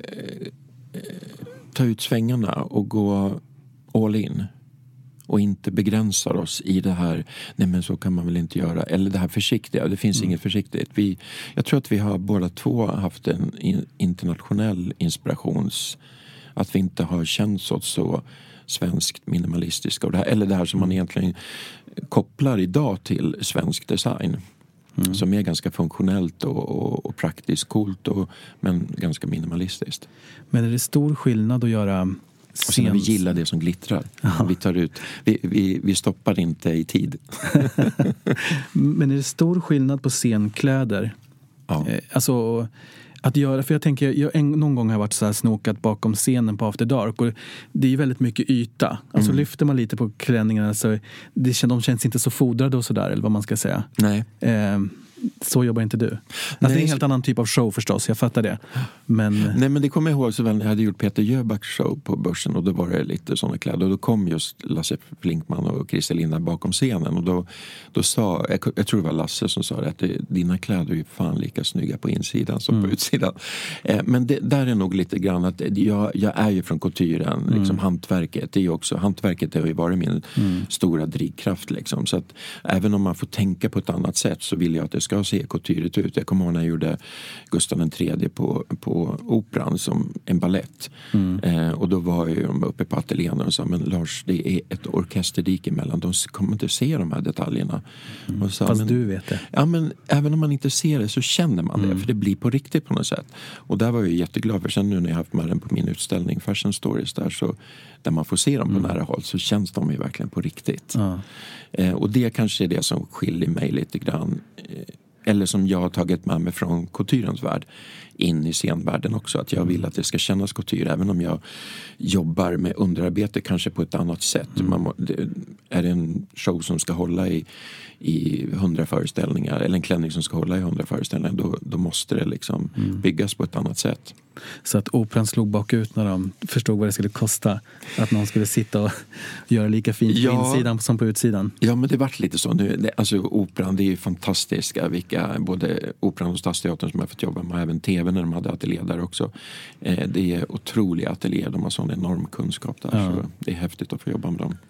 ta ut svängarna och gå all in. Och inte begränsar oss i det här, nej men så kan man väl inte göra. Eller det här försiktiga, det finns mm. inget försiktigt. Vi, jag tror att vi har båda två haft en in, internationell inspirations... Att vi inte har känt oss så svenskt minimalistiska. Och det här, eller det här som man egentligen kopplar idag till svensk design. Mm. Som är ganska funktionellt och, och, och praktiskt coolt, och, men ganska minimalistiskt. Men är det stor skillnad att göra... Och sen vi gillar det som glittrar. Aha. Vi tar ut, vi, vi, vi stoppar inte i tid. Men är det stor skillnad på scenkläder? Ja. Alltså att göra, för jag tänker, jag en, någon gång har jag varit så här snokat bakom scenen på After Dark, och det är ju väldigt mycket yta. Alltså mm. lyfter man lite på klänningarna så det, de känns inte så fodrade och sådär, eller vad man ska säga. Nej. Eh, så jobbar inte du. Alltså det är en helt annan typ av show förstås, jag fattar det. Men... Nej, men det kommer jag ihåg så väl när jag hade gjort Peter Jöbacks show på Börsen, och då var det lite sådana kläder. Och då kom just Lasse Flinkman och Christer Linda bakom scenen, och då, då sa, jag, jag tror det var Lasse som sa det, att det, dina kläder är ju fan lika snygga på insidan som mm. på utsidan. Eh, men det, där är nog lite grann att jag, jag är ju från couturen, liksom mm. hantverket. Det är ju också, hantverket har ju varit min mm. stora drivkraft liksom. Så att även om man får tänka på ett annat sätt, så vill jag att det ska se couturet ut. Jag kommer ihåg när jag gjorde Gustav den tredje på, på operan som en ballett. Mm. Eh, och då var ju de uppe på ateljén och sa, men Lars, det är ett orkesterdik emellan. De kommer inte se de här detaljerna. Mm. Och sa, Fast men, du vet det. Ja, men även om man inte ser det så känner man det. Mm. För det blir på riktigt på något sätt. Och där var jag jätteglad, för sen nu när jag haft med den på min utställning Fashion Stories där, så där man får se dem på mm. nära håll, så känns de ju verkligen på riktigt. Ja. Eh, och det kanske är det som skiljer mig lite grann, eh, eller som jag har tagit med mig från couturens värld in i scenvärlden också. Att jag vill att det ska kännas couture, även om jag jobbar med underarbete kanske på ett annat sätt. Mm. Man må, det, är det en show som ska hålla i, i hundra föreställningar, eller en klänning som ska hålla i hundra föreställningar, då, då måste det liksom mm. byggas på ett annat sätt. Så att operan slog bakut när de förstod vad det skulle kosta, att någon skulle sitta och göra lika fint ja, på insidan som på utsidan. Ja, men det vart lite så. Nu, det, alltså operan, det är ju fantastiska, vilka, både operan och Stadsteatern som jag fått jobba med, även tv när de hade ateljé där också. Eh, det är otroliga ateljéer, de har sån enorm kunskap där, ja. Så det är häftigt att få jobba med dem.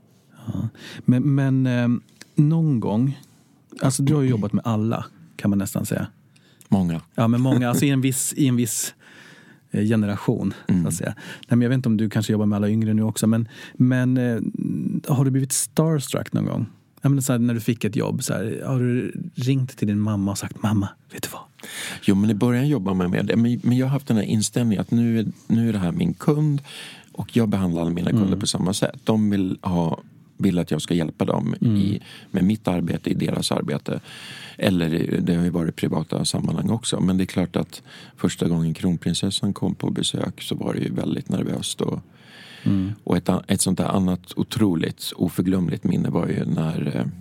Ja. Men, men eh, någon gång, alltså du har ju jobbat med alla, kan man nästan säga. Många. Ja, men många, alltså i en viss, i en viss generation. Mm. Så att säga. Nej, men jag vet inte om du kanske jobbar med alla yngre nu också, men, men eh, har du blivit starstruck någon gång? Jag menar, så här, när du fick ett jobb, så här, har du ringt till din mamma och sagt, mamma, vet du vad? Jo, men i början jobbar man med det. Men, men jag har haft den här inställningen att nu är, nu är det här min kund och jag behandlar alla mina kunder mm. på samma sätt. De vill, ha, vill att jag ska hjälpa dem mm. i, med mitt arbete i deras arbete. Eller det har ju varit privata sammanhang också. Men det är klart att första gången kronprinsessan kom på besök så var det ju väldigt nervöst. Och, mm. och ett, ett sånt där annat otroligt oförglömligt minne var ju när... Eh...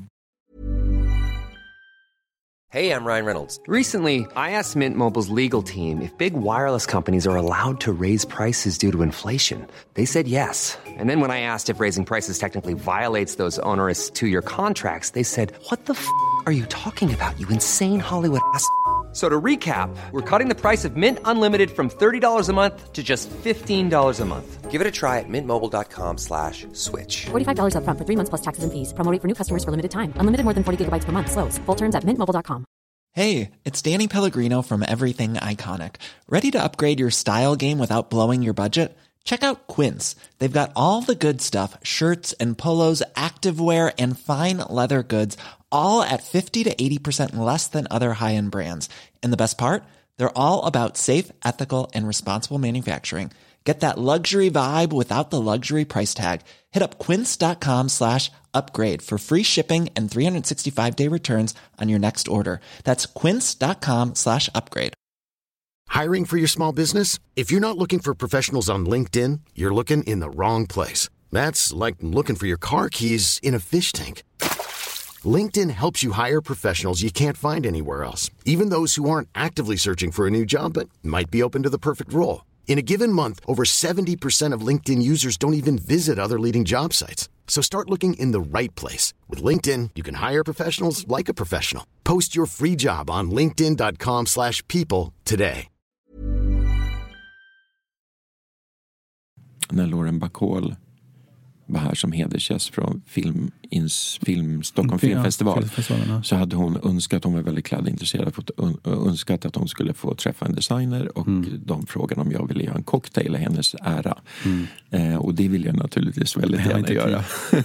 Hey, I'm Ryan Reynolds. Recently, I asked Mint Mobile's legal team if big wireless companies are allowed to raise prices due to inflation. They said yes. And then when I asked if raising prices technically violates those onerous two-year contracts, they said, what the f*** are you talking about, you insane Hollywood ass f- So to recap, we're cutting the price of Mint Unlimited from thirty dollars a month to just fifteen dollars a month. Give it a try at mintmobile.com slash switch. forty-five dollars up front for three months plus taxes and fees. Promo rate for new customers for limited time. Unlimited more than forty gigabytes per month. Slows full terms at mint mobile dot com. Hey, it's Danny Pellegrino from Everything Iconic. Ready to upgrade your style game without blowing your budget? Check out Quince. They've got all the good stuff, shirts and polos, activewear and fine leather goods, all at fifty to eighty percent less than other high-end brands. And the best part? They're all about safe, ethical, and responsible manufacturing. Get that luxury vibe without the luxury price tag. Hit up quince.com slash upgrade for free shipping and three sixty-five day returns on your next order. That's quince.com slash upgrade. Hiring for your small business? If you're not looking for professionals on LinkedIn, you're looking in the wrong place. That's like looking for your car keys in a fish tank. LinkedIn helps you hire professionals you can't find anywhere else, even those who aren't actively searching for a new job but might be open to the perfect role. In a given month, over seventy percent of LinkedIn users don't even visit other leading job sites. So start looking in the right place. With LinkedIn, you can hire professionals like a professional. Post your free job on linkedin.com slash people today. När Lauren Bacall var här som hedersgäst från film, ins, film, Stockholm Filmfestival, ja, så hade hon önskat, hon var väldigt klädintresserad, önskat att hon skulle få träffa en designer och mm. de frågade om jag ville göra en cocktail i hennes ära. Mm. Eh, och det ville jag naturligtvis väldigt gärna göra.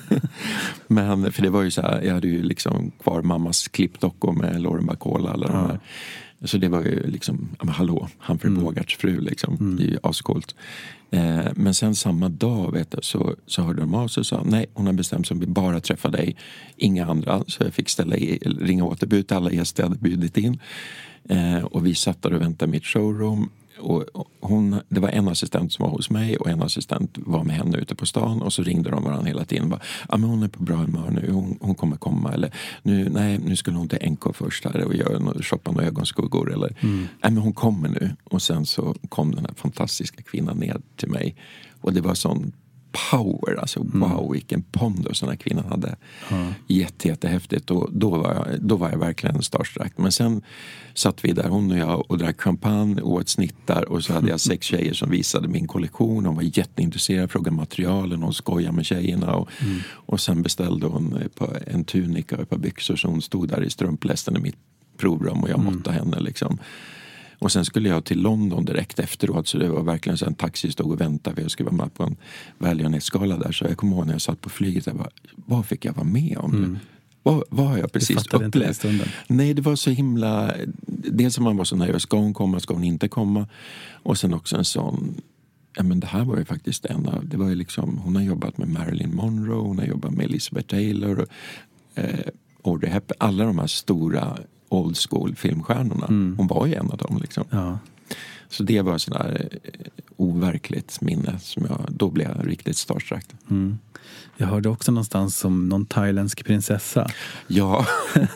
Men för det var ju så här, jag hade ju liksom kvar mammas klippdockor med Lauren Bacall alla de här. Så det var ju liksom, ja, men hallå, Humphrey mm. Bogarts fru liksom, mm. det är ju ascoolt. Eh, men sen samma dag, vet du, så, så hörde de av sig och sa, nej, hon har bestämt sig att vi bara träffa dig, inga andra. Så jag fick ställa, ringa återbud till alla gäster jag hade bjudit in. Eh, och vi satt där och väntade i mitt showroom. Och hon, det var en assistent som var hos mig och en assistent var med henne ute på stan, och så ringde de varandra hela tiden och bara, ja, men hon är på bra humör nu, hon, hon kommer komma, eller nu, nej, nu skulle hon till N K först här och göra något, shoppa några ögonskuggor, eller mm. nej, men hon kommer nu. Och sen så kom den här fantastiska kvinnan ner till mig och det var sån power, alltså wow, mm. vilken pondus den här kvinnan hade. Mm. Jätte, jättehäftigt. Och då var, jag, då var jag verkligen starstruck. Men sen satt vi där, hon och jag, och drack champagne och åt snittar, och så hade jag sex tjejer som visade min kollektion. Hon var jätteintresserad, frågade materialen, hon skojade med tjejerna, och, mm. och sen beställde hon på en tunika och ett par byxor, så hon stod där i strumplästen i mitt provrum och jag mm. måttade henne liksom. Och sen skulle jag till London direkt efteråt, så det var verkligen så en taxi stod och väntade, för jag skulle vara med på en välgörenhetsgala där. Så jag kommer ihåg när jag satt på flyget, jag bara, vad fick jag vara med om? Mm. Vad, vad har jag precis upplevt? Nej, det var så himla, dels som man var så nervös, ska hon komma, ska hon inte komma? Och sen också en sån, ja, men det här var ju faktiskt en av, det var ju liksom, hon har jobbat med Marilyn Monroe, hon har jobbat med Elizabeth Taylor, eh, Audrey Hepburn, alla de här stora old school filmstjärnorna. Mm. Hon var ju en av dem liksom. Ja. Så det var sådär overkligt minne som jag, då blev jag riktigt starstruck. Mm. Jag hörde också någonstans om någon thailändsk prinsessa. Ja.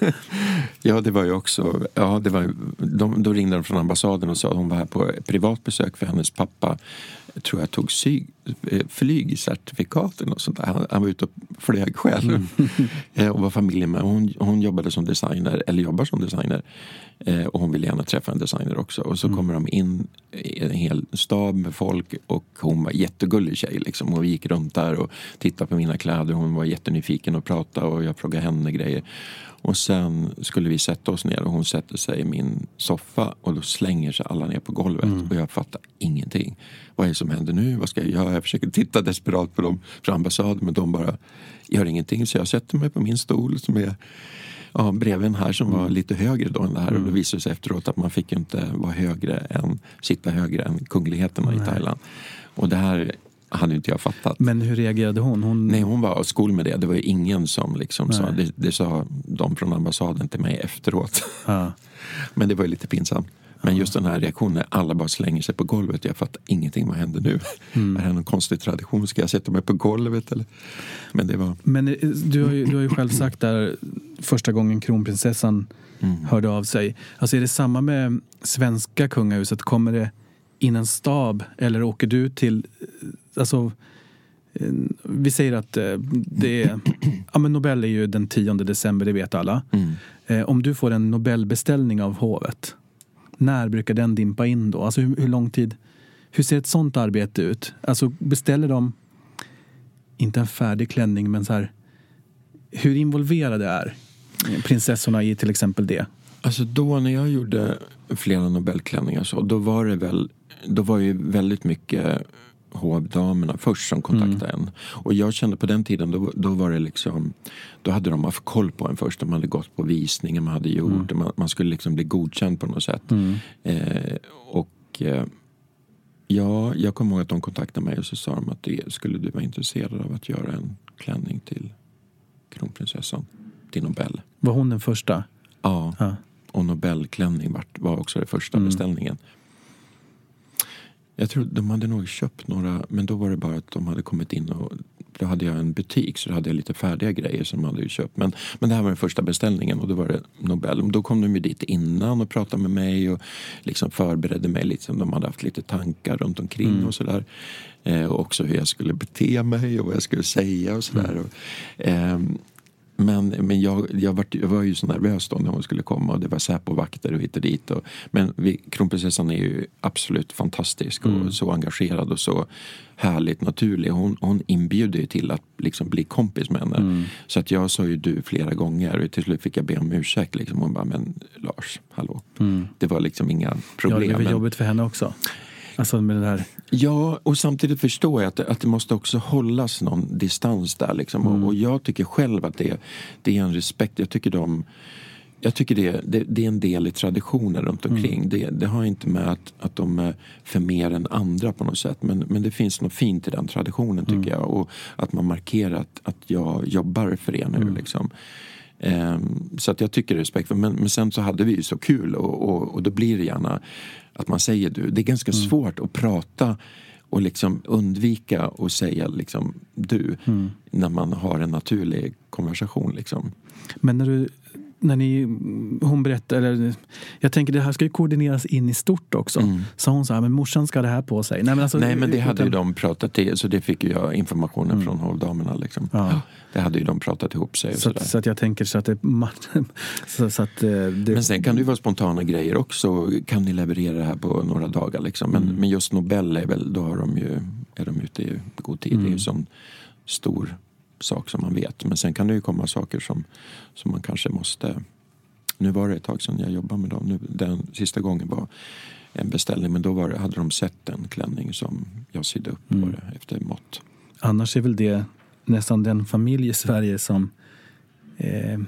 Ja, det var ju också, ja, det var, de, då ringde de från ambassaden och sa att hon var här på privatbesök för hennes pappa, jag tror jag tog syg, flygcertifikaten och sånt där. Han, han var ute och flög själv. Mm. och var familjen med. Hon, hon jobbade som designer, eller jobbar som designer. Eh, och hon ville gärna träffa en designer också. Och så mm. kommer de in i en hel stab med folk och hon var jättegullig tjej liksom. Och vi gick runt där och tittade på mina kläder. Hon var jättenyfiken och pratade och jag frågade henne grejer. Och sen skulle vi sätta oss ner och hon sätter sig i min soffa och då slänger sig alla ner på golvet. Mm. Och jag fattar ingenting. Vad är det som händer nu? Vad ska jag göra? Jag försöker titta desperat på dem från ambassaden men de bara gör ingenting. Så jag sätter mig på min stol som är ja, bredvid en här som var lite högre då än det här. Mm. Och det visade sig efteråt att man fick inte vara högre än, sitta högre än kungligheterna Nej. i Thailand. Och det här hade inte jag fattat. Men hur reagerade hon? hon... Nej, hon var av skol med det. Det var ju ingen som liksom sa, det, det sa de från ambassaden till mig efteråt. Ja. Men det var ju lite pinsamt. Men just den här reaktionen, alla bara slänger sig på golvet. Jag fattar ingenting, vad händer nu? Mm. Är det någon konstig tradition? Ska jag sätta mig på golvet? Eller? Men det var... Men du har ju, du har ju själv sagt där första gången kronprinsessan mm. hörde av sig. Alltså är det samma med svenska kungahuset? Kommer det in en stab eller åker du till... Alltså, vi säger att det är... Ja, men Nobel är ju den tionde december, det vet alla. Mm. Om du får en Nobelbeställning av hovet, när brukar den dimpa in då? Alltså hur, hur lång tid... Hur ser ett sånt arbete ut? Alltså beställer de inte en färdig klänning, men så här... Hur involverade är prinsessorna i till exempel det? Alltså då när jag gjorde flera Nobelklänningar så, då var det väl... Då var ju väldigt mycket hovdamerna först som kontaktade mm. en. Och jag kände på den tiden, då, då var det liksom... Då hade de haft koll på en först. De hade gått på visningen man hade gjort. Mm. Man, man skulle liksom bli godkänd på något sätt. Mm. Eh, och eh, ja, jag kommer ihåg att de kontaktade mig och så sa de att det, skulle du vara intresserad av att göra en klänning till kronprinsessan, till Nobel. Var hon den första? Ja, ja. Och Nobelklänning var, var också den första mm. beställningen. Jag tror de hade nog köpt några, men då var det bara att de hade kommit in och då hade jag en butik så då hade jag lite färdiga grejer som de hade ju köpt. Men, men det här var den första beställningen och då var det Nobel. Då kom de ju dit innan och pratade med mig och liksom förberedde mig lite. De hade haft lite tankar runt omkring mm. och sådär. Eh, och också hur jag skulle bete mig och vad jag skulle säga och sådär. Mm. Och, eh, Men, men jag, jag, var, jag var ju så nervös då när hon skulle komma och det var Säpo-vakter och hit och dit. Och, men vi, kronprinsessan är ju absolut fantastisk och mm. så engagerad och så härligt naturlig. Hon, hon inbjuder ju till att liksom bli kompis med henne. Mm. Så att jag sa ju du flera gånger och till slut fick jag be om ursäkt. Liksom. Hon bara, men Lars, hallå. Mm. Det var liksom inga problem. Ja, det var men... jobbigt för henne också. Alltså med det här. Ja, och samtidigt förstår jag att det, att det måste också hållas någon distans där liksom. Mm. Och, och jag tycker själv att det, det är en respekt. Jag tycker de jag tycker det, det, det är en del i traditionen runt omkring. Mm. Det, det har inte med att, att de är för mer än andra på något sätt. Men, men det finns något fint i den traditionen tycker mm. jag. Och att man markerar att, att jag jobbar för er nu mm. liksom. Um, så att jag tycker respekt för, men, men sen så hade vi ju så kul och, och, och då blir det gärna att man säger du. Det är ganska mm. svårt att prata och liksom undvika att säga liksom du mm. när man har en naturlig konversation liksom. Men när du när ni, hon berättar, eller jag tänker det här ska ju koordineras in i stort också. Mm. Så hon sa, men morsan ska det här på sig. Nej men, alltså, Nej, men det hade ju de pratat till, så det fick ju jag informationen mm. från hovdamerna liksom. Ja. Det hade ju de pratat ihop sig. Och så, så att jag tänker så att det... så, så att det... Men sen kan det ju vara spontana grejer också. Kan ni leverera det här på några dagar liksom. Men, mm. men just Nobel är väl, då har de ju, är de ute i god tid. Mm. Det är ju sån stor sak som man vet. Men sen kan det ju komma saker som, som man kanske måste... Nu var det ett tag sedan jag jobbade med dem. Nu, den sista gången var en beställning. Men då var det, hade de sett en klänning som jag sydde upp mm. på det efter mått. Annars är väl det nästan den familj i Sverige som eh,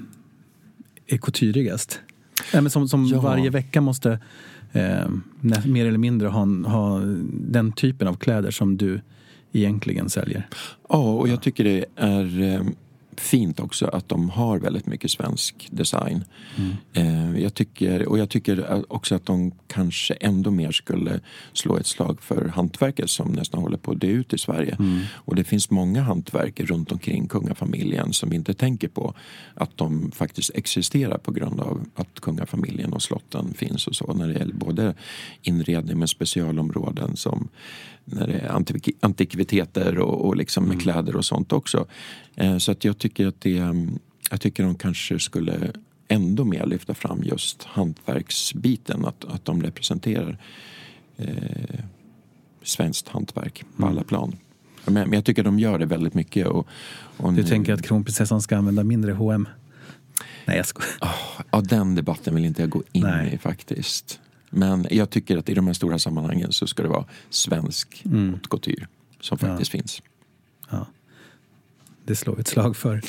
är couturigast. Äh, men som som ja. varje vecka måste eh, mer eller mindre ha, ha den typen av kläder som du egentligen säljer. Ja, och jag tycker det är eh, fint också att de har väldigt mycket svensk design. Mm. Eh, jag tycker, och jag tycker också att de kanske ändå mer skulle slå ett slag för hantverket som nästan håller på att dö ut i Sverige. Mm. Och det finns många hantverk runt omkring kungafamiljen som inte tänker på att de faktiskt existerar på grund av att kungafamiljen och slotten finns och så. När det gäller både inredning med specialområden som när det är antik- antikviteter och, och liksom med mm. kläder och sånt också. Eh, så att jag tycker att det, jag tycker de kanske skulle ändå mer lyfta fram just hantverksbiten, att, att de representerar eh, svenskt hantverk på mm. alla plan. Men, men jag tycker de gör det väldigt mycket. Och, och du nu, tänker att kronprinsessan ska använda mindre H och M? Nej, jag skojar. Oh, ja, den debatten vill inte jag gå in Nej. i faktiskt. Men jag tycker att i de här stora sammanhangen så ska det vara svensk mm. haute couture som faktiskt ja. finns. Ja, det slår vi ett slag för.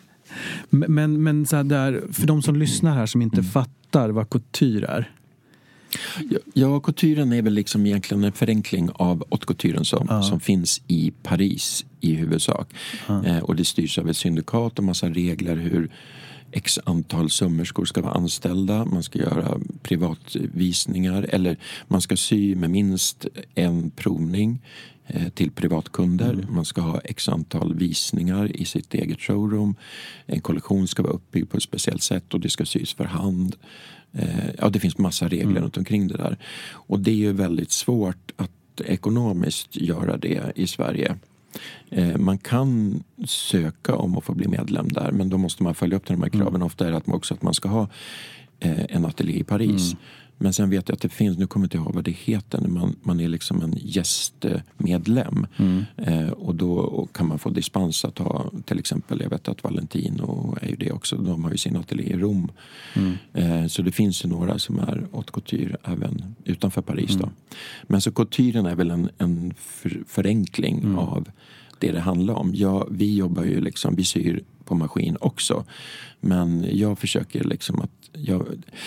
men men så här där, för de som lyssnar här som inte mm. fattar vad couture är. Ja, ja, couturen är väl liksom egentligen en förenkling av haute couturen som, ja. som finns i Paris i huvudsak. Ja. Eh, och det styrs av ett syndikat och massa regler hur x antal sömmerskor ska vara anställda. Man ska göra privatvisningar eller man ska sy med minst en provning eh, till privatkunder. Mm. Man ska ha x antal visningar i sitt eget showroom. En kollektion ska vara uppbyggd på ett speciellt sätt och det ska sys för hand. Eh, ja, det finns massa regler mm. runt omkring det där. Och det är ju väldigt svårt att ekonomiskt göra det i Sverige. Man kan söka om att få bli medlem där, men då måste man följa upp de här kraven. Mm. Ofta är det att man också att man ska ha en ateljé i Paris. Mm. Men sen vet jag att det finns, nu kommer jag inte ihåg vad det heter, när man, man är liksom en gästmedlem. Mm. Eh, och då kan man få dispens att ha, till exempel, jag vet att Valentino är ju det också, de har ju sin ateljé i Rom. Mm. Eh, så det finns ju några som är haute couture även utanför Paris mm. då. Men så couturen är väl en, en för, förenkling mm. av det det handlar om. Ja, vi jobbar ju liksom, vi syr på maskin också. Men jag försöker liksom att jag,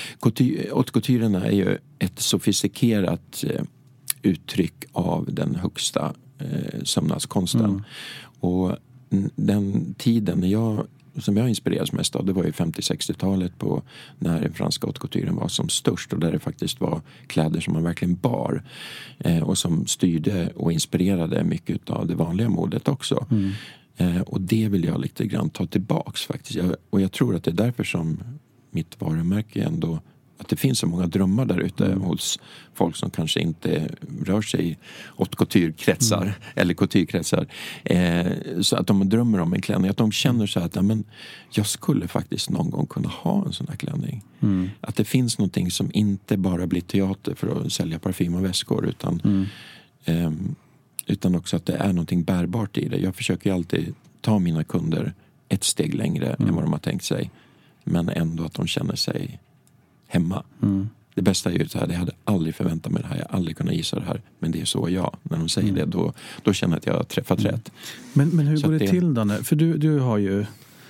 haute couturen är ju ett sofistikerat eh, uttryck av den högsta eh, sömnadskonsten. Mm. Och den tiden när jag, som jag inspireras mest av, det var ju femtio-sextiotalet på när den franska haute couturen var som störst och där det faktiskt var kläder som man verkligen bar eh, och som styrde och inspirerade mycket av det vanliga modet också. Mm. Eh, och det vill jag lite grann ta tillbaks faktiskt. Jag, och jag tror att det är därför som mitt varumärke ändå, att det finns så många drömmar där ute mm. hos folk som kanske inte rör sig i haute couture-kretsar mm. eller couture-kretsar. Eh, så att de drömmer om en klänning. Att de känner så här att ja, men jag skulle faktiskt någon gång kunna ha en sån här klänning. Mm. Att det finns någonting som inte bara blir teater för att sälja parfym och väskor utan, mm. eh, utan också att det är någonting bärbart i det. Jag försöker ju alltid ta mina kunder ett steg längre mm. än vad de har tänkt sig. Men ändå att de känner sig hemma. Mm. Det bästa är ju så här, jag hade aldrig förväntat mig det här, jag hade aldrig kunnat gissa det här, men det är så jag, när de säger mm. det, då, då känner jag att jag har träffat mm. rätt. Men, men hur så går det, det till då? För du, du har ju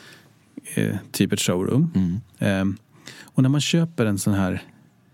eh, typ ett showroom. Mm. Eh, och när man köper en sån här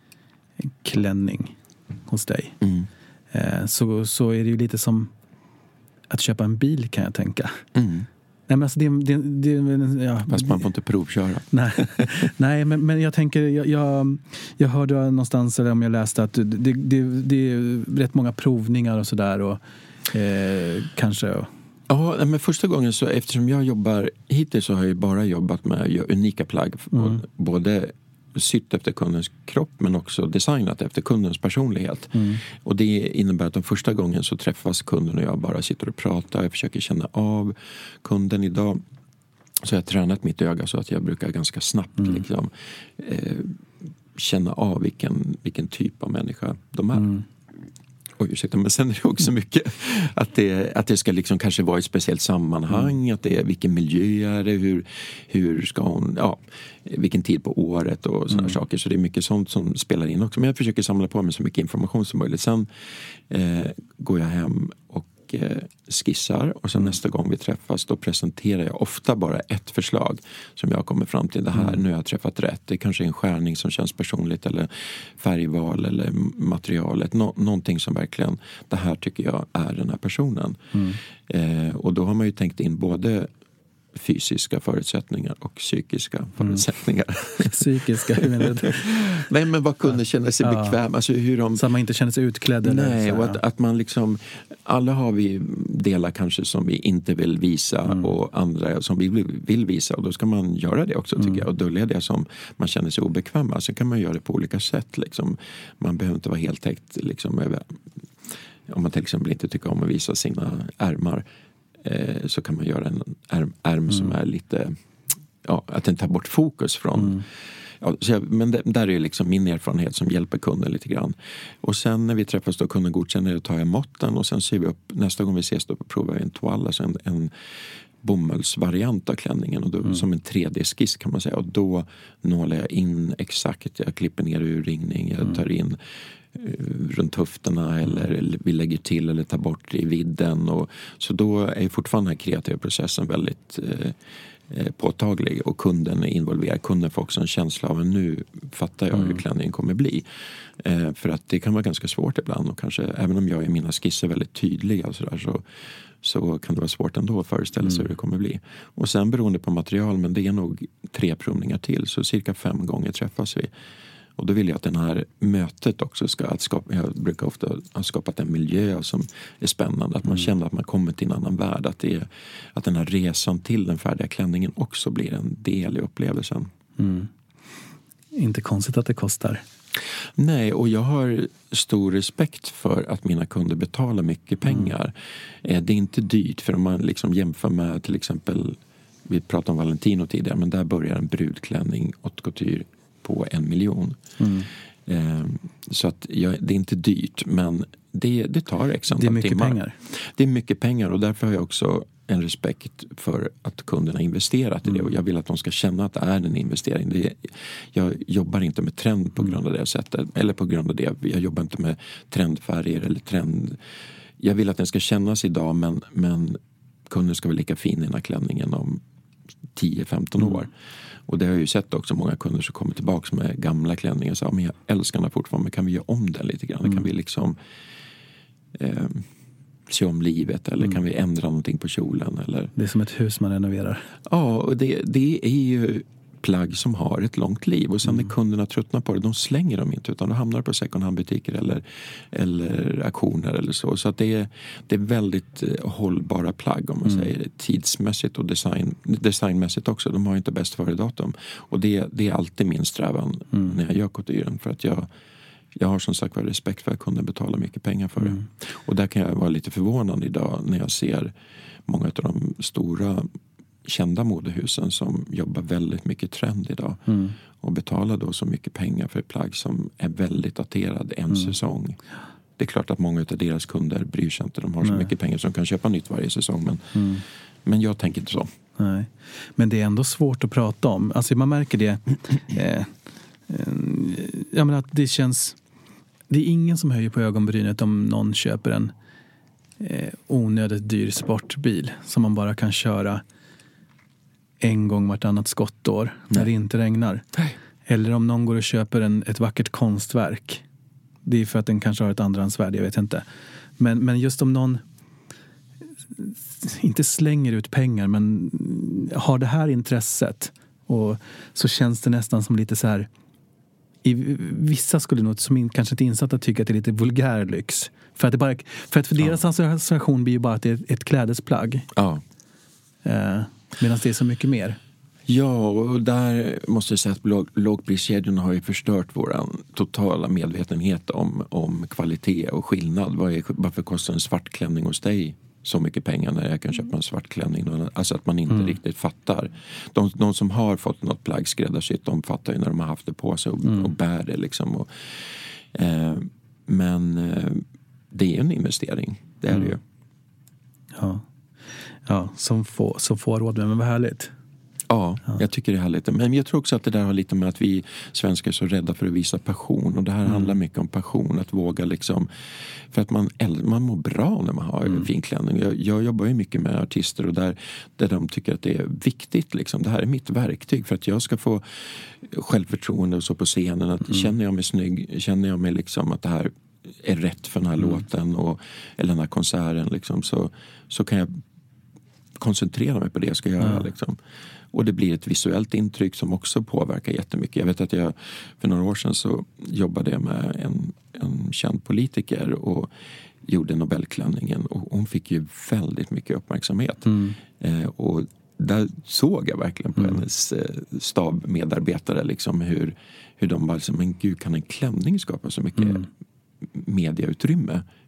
en klänning hos dig mm. eh, så, så är det ju lite som att köpa en bil, kan jag tänka. Mm. Nej, men alltså det, det, det, ja. Fast man får inte provköra. Nej, nej men, men jag tänker, jag, jag, jag hörde någonstans, eller om jag läste, att det, det, det är rätt många provningar och sådär. Och eh, kanske... Ja, men första gången så, eftersom jag jobbar, hittills så har jag bara jobbat med unika plagg. Mm. Både sytt efter kundens kropp men också designat efter kundens personlighet. Mm. Och det innebär att de första gången så träffas kunden och jag bara sitter och pratar. Jag försöker känna av kunden. Idag så har jag tränat mitt öga så att jag brukar ganska snabbt mm. liksom, eh, känna av vilken, vilken typ av människa de är. Mm. Oj, ursäkta, men sen är det också mycket att det, att det ska liksom kanske vara ett speciellt sammanhang, mm. att det är vilken miljö är det, hur, hur ska hon, ja, vilken tid på året och sådana mm. saker. Så det är mycket sånt som spelar in också. Men jag försöker samla på mig så mycket information som möjligt. Sen eh, går jag hem och eh, skissar och sen mm. nästa gång vi träffas då presenterar jag ofta bara ett förslag som jag kommer fram till. Det här, mm. nu har jag träffat rätt. Det är kanske en skärning som känns personligt eller färgval eller materialet. Nå- någonting som verkligen, det här tycker jag är den här personen. Mm. Eh, och då har man ju tänkt in både fysiska förutsättningar och psykiska mm. förutsättningar. Psykiska, hur menar du? Nej, men vad kunde känna sig ja. bekväm. Alltså hur de... Så att man inte känner sig utklädd. Nej, och att, att man liksom, alla har vi delar kanske som vi inte vill visa mm. och andra som vi vill, vill visa. Och då ska man göra det också tycker mm. jag. Och dölja det som man känner sig obekväm. Sen kan man göra det på olika sätt. Liksom. Man behöver inte vara helt täckt liksom, över... om man till exempel inte tycker om att visa sina ärmar, eh, så kan man göra en ärm, ärm mm. som är lite, ja, att den tar bort fokus från mm. ja, så jag, men det, där är liksom min erfarenhet som hjälper kunden lite grann. Och sen när vi träffas då kunden godkänner det, tar jag måtten och sen ser vi upp, nästa gång vi ses då provar vi en toal, alltså en, en bomullsvariant av klänningen och då, mm. som en tre D-skiss kan man säga, och då nålar jag in exakt, jag klipper ner urringning, jag tar in uh, runt höfterna eller, eller vi lägger till eller tar bort i vidden, och så då är fortfarande den här kreativa processen väldigt uh, påtaglig och kunden är involverad. Kunden får också en känsla av att nu fattar jag mm. hur klänningen kommer bli. Eh, för att det kan vara ganska svårt ibland och kanske, även om jag i mina skisser väldigt tydliga så, där, så, så kan det vara svårt ändå att föreställa sig mm. hur det kommer bli. Och sen beroende på material, men det är nog tre provningar till, så cirka fem gånger träffas vi. Och då vill jag att den här mötet också ska att skapa, jag brukar ofta ha skapat en miljö som är spännande, att man mm. känner att man kommer till en annan värld, att, det är, att den här resan till den färdiga klänningen också blir en del i upplevelsen. Mm. Inte konstigt att det kostar. Nej, och jag har stor respekt för att mina kunder betalar mycket pengar. Mm. Det är inte dyrt, för om man liksom jämför med till exempel, vi pratade om Valentino tidigare, men där börjar en brudklänning haute couture på en miljon. Mm. Eh, så att ja, det är inte dyrt, men det, det tar x antal timmar. Det är mycket timmar. pengar. Det är mycket pengar, och därför har jag också en respekt för att kunderna investerat i det. Och jag vill att de ska känna att det är en investering. Det är, jag jobbar inte med trend på grund av det sättet. Eller på grund av det. Jag jobbar inte med trendfärger eller trend. Jag vill att den ska kännas idag, men, men kunden ska vara lika fin i den här klänningen om tio femton år. Mm. Och det har jag ju sett också många kunder som kommer tillbaka med gamla klänningar och säger, men jag älskar den fortfarande, men kan vi göra om den lite grann? Mm. Kan vi liksom eh, se om livet, eller mm. kan vi ändra någonting på kjolen? Eller? Det är som ett hus man renoverar. Ja, och det, det är ju plagg som har ett långt liv, och sen mm. när kunderna tröttnar på det, de slänger dem inte, utan de hamnar på second hand-butiker eller, eller auktioner eller så. Så att det är, det är väldigt hållbara plagg, om man mm. säger, tidsmässigt och design, designmässigt också. De har inte bäst före datum. Och det, det är alltid min strävan mm. när jag gör couturen, för att jag Jag har som sagt var respekt för att kunden betalar mycket pengar för det. Mm. Och där kan jag vara lite förvånad idag när jag ser många av de stora kända modehusen som jobbar väldigt mycket trend idag. Mm. Och betalar då så mycket pengar för ett plagg som är väldigt daterad en mm. säsong. Det är klart att många av deras kunder bryr sig inte. De har så Nej. mycket pengar som kan köpa nytt varje säsong. Men, mm. men jag tänker inte så. Nej. Men det är ändå svårt att prata om. Alltså man märker det. eh, eh, jag menar att det känns... Det är ingen som höjer på ögonbrynet om någon köper en eh, onödigt dyr sportbil som man bara kan köra en gång vartannat skottår Nej. när det inte regnar. Nej. Eller om någon går och köper en, ett vackert konstverk. Det är för att den kanske har ett andrahandsvärde, jag vet inte. Men, men just om någon inte slänger ut pengar, men har det här intresset, och så känns det nästan som lite så här... I vissa skulle nog som in, kanske inte insatta tycka att det är lite vulgär lyx. För att, det bara, för, att för deras ja. association blir ju bara att det är ett klädesplagg. Ja. Eh, medan det är så mycket mer. Ja, och där måste jag säga att låg, lågpriskedjorna har ju förstört vår totala medvetenhet om, om kvalitet och skillnad. Vad är, varför kostar en svart klänning hos dig så mycket pengar när jag kan köpa en svart klänning? Alltså att man inte mm. riktigt fattar. De, de som har fått något plagg skräddarsytt, de fattar ju när de har haft det på sig och, mm. och bär det liksom. Och, eh, men eh, det är en investering, det är mm. det ju. Ja, ja som får, som får råd med, men vad härligt. Ja, ja, jag tycker det är härligt. Men jag tror också att det där har lite med att vi svenskar är så rädda för att visa passion. Och det här mm. handlar mycket om passion. Att våga liksom... För att man, man mår bra när man har mm. en fin klänning. Jag, jag jobbar ju mycket med artister och där, där de tycker att det är viktigt. Liksom. Det här är mitt verktyg för att jag ska få självförtroende och så på scenen. Att, mm. Känner jag mig snygg? Känner jag mig liksom att det här är rätt för den här mm. låten? Och, eller den här konserten liksom, så, så kan jag koncentrera mig på det jag ska göra. Mm. Liksom. Och det blir ett visuellt intryck som också påverkar jättemycket. Jag vet att jag för några år sedan så jobbade jag med en, en känd politiker och gjorde Nobelklänningen. Och hon fick ju väldigt mycket uppmärksamhet. Mm. Eh, och där såg jag verkligen på mm. hennes eh, stabmedarbetare liksom hur, hur de bara, men gud, kan en klänning skapa så mycket mm. mediautrymme?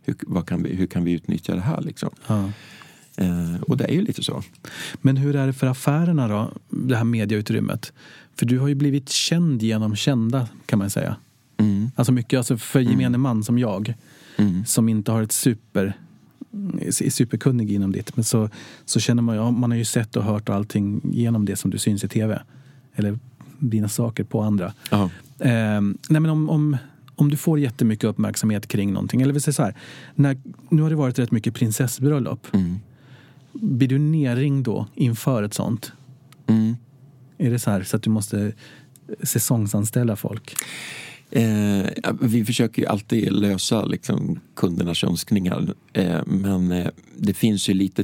hur, vad kan vi, hur kan vi utnyttja det här liksom? Ja. Eh, och det är ju lite så. Men hur är det för affärerna då, det här mediautrymmet? För du har ju blivit känd genom kända, kan man säga. Mm. Alltså mycket, alltså för gemene mm. man som jag, mm. som inte har ett super, är superkunnig inom det. Men så, så känner man ju, man har ju sett och hört allting genom det som du syns i tv. Eller dina saker på andra. Ja. Eh, nej men om, om, om du får jättemycket uppmärksamhet kring någonting, eller vi säger så här, när, nu har det varit rätt mycket prinsessbröllop. Mm. Blir du nerringd då inför ett sånt? Mm. Är det så här så att du måste säsongsanställa folk? Eh, vi försöker ju alltid lösa liksom, kundernas önskningar. Eh, men eh, det finns ju lite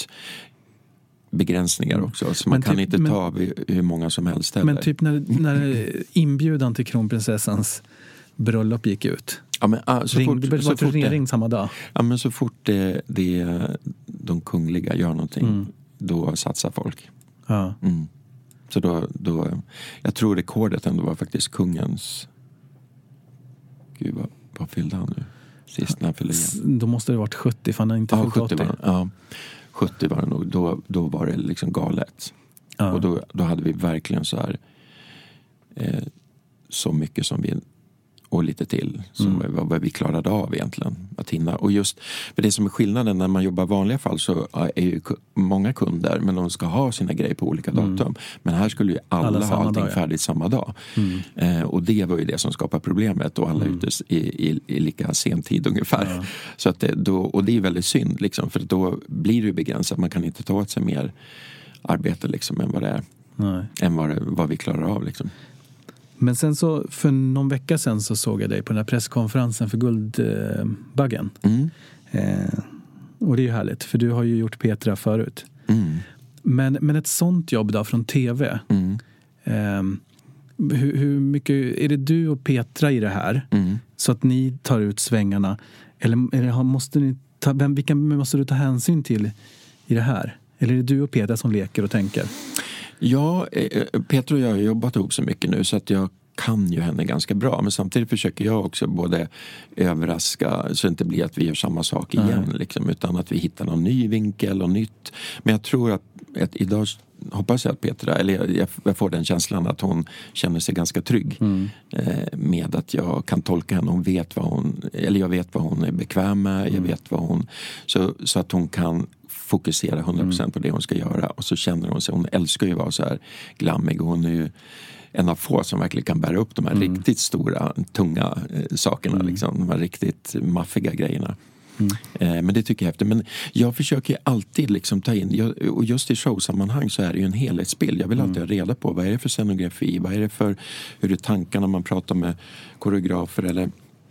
tidsbegränsningar också. Så man men kan typ, inte men, ta hur många som helst heller. Men typ när, när inbjudan till kronprinsessans bröllop gick ut. Ja, men, ah, så Ring, fort, var så du fort ringd samma dag? Ja, men så fort det, det, de kungliga gör någonting, mm. då satsar folk. Ja. Mm. Så då, då, jag tror rekordet ändå var faktiskt kungens... Gud, vad, vad fyllde han nu? Sist när han fyllde igen. Då måste det ha varit sjuttio, för han har inte ja, fyllt sjuttio åttio. var, ja, sjuttio var det nog. Då, då var det liksom galet. Ja. Och då, då hade vi verkligen så här... Eh, så mycket som vi... Och lite till. Som mm. vad, vad vi klarade av egentligen. Att hinna. Och just för det som är skillnaden när man jobbar i vanliga fall, så är ju många kunder, men de ska ha sina grejer på olika datum. Mm. Men här skulle ju alla, alla ha allting dag, ja. färdigt samma dag. Mm. Eh, och det var ju det som skapar problemet. Och alla mm. ute i, i, i lika sen tid ungefär. Ja. Så att det, då, och det är väldigt synd liksom, för då blir det ju begränsat. Man kan inte ta åt sig mer arbete liksom, än vad det är. Nej. Än vad, det, vad vi klarar av liksom. Men sen så, för någon vecka sen så såg jag dig på den här presskonferensen för Guldbaggen. Mm. Eh, och det är ju härligt, för du har ju gjort Petra förut. Mm. Men, men ett sånt jobb då från tv. Mm. Eh, hur, hur mycket, är det du och Petra i det här? Mm. Så att ni tar ut svängarna? Eller, eller måste ni ta, vem, vilka måste du ta hänsyn till i det här? Eller är det du och Petra som leker och tänker? Ja, Petra och jag har jobbat ihop så mycket nu så att jag kan ju henne ganska bra. Men samtidigt försöker jag också både överraska så det inte blir att vi gör samma sak igen. Mm. Liksom, utan att vi hittar någon ny vinkel och nytt. Men jag tror att, att idag hoppas jag att Petra, eller jag, jag får den känslan att hon känner sig ganska trygg mm. eh, med att jag kan tolka henne. Hon vet vad hon, eller jag vet vad hon är bekväm med. Mm. Jag vet vad hon, så, så att hon kan fokusera hundra procent på det hon ska göra. Och så känner hon sig, hon älskar ju att vara så här glammig. Och hon är ju en av få som verkligen kan bära upp de här mm. riktigt stora, tunga eh, sakerna. Mm. Liksom, de här riktigt maffiga grejerna. Mm. Eh, men det tycker jag efter. Men jag försöker ju alltid liksom ta in, jag, och just i showsammanhang så är det ju en helhetsbild. Jag vill alltid mm. ha reda på, vad är det för scenografi? Vad är det för, hur är tankarna man pratar med koreografer eller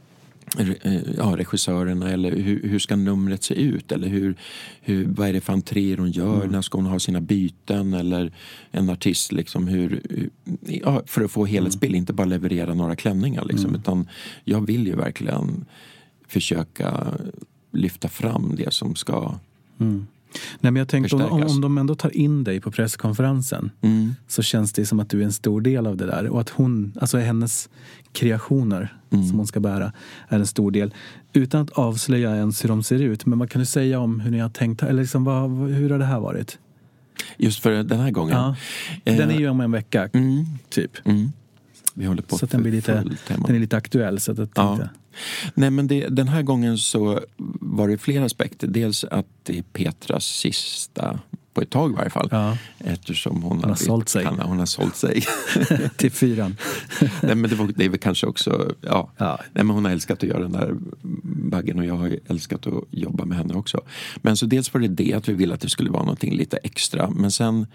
ja, regissörerna, eller hur, hur ska numret se ut, eller hur, hur, vad är det för entréer hon gör, mm. när ska hon ha sina byten, eller en artist liksom, hur, ja, för att få helhetsbild, mm. inte bara leverera några klänningar liksom, mm. utan jag vill ju verkligen försöka lyfta fram det som ska mm. Nej, men jag tänkte om, om de ändå tar in dig på presskonferensen mm. så känns det som att du är en stor del av det där, och att hon, alltså hennes kreationer mm. som hon ska bära är en stor del, utan att avslöja ens hur de ser ut. Men vad kan du säga om hur ni har tänkt, eller liksom, vad, hur har det här varit? Just för den här gången? Ja, eh, den är ju om en vecka mm. typ mm. Vi håller på så att den, blir lite, den är lite aktuell, så att jag tänkte... Ja. Nej, men det, den här gången så var det flera aspekter. Dels att det är Petras sista, på ett tag i varje fall. Ja. Eftersom hon, hon har, har sålt sig. Kan, hon har sålt sig. Till fyran. Nej, men det, var, det är väl kanske också... Ja. Ja. Nej, men hon har älskat att göra den där baggen, och jag har älskat att jobba med henne också. Men så dels var det det att vi ville att det skulle vara någonting lite extra. Men sen...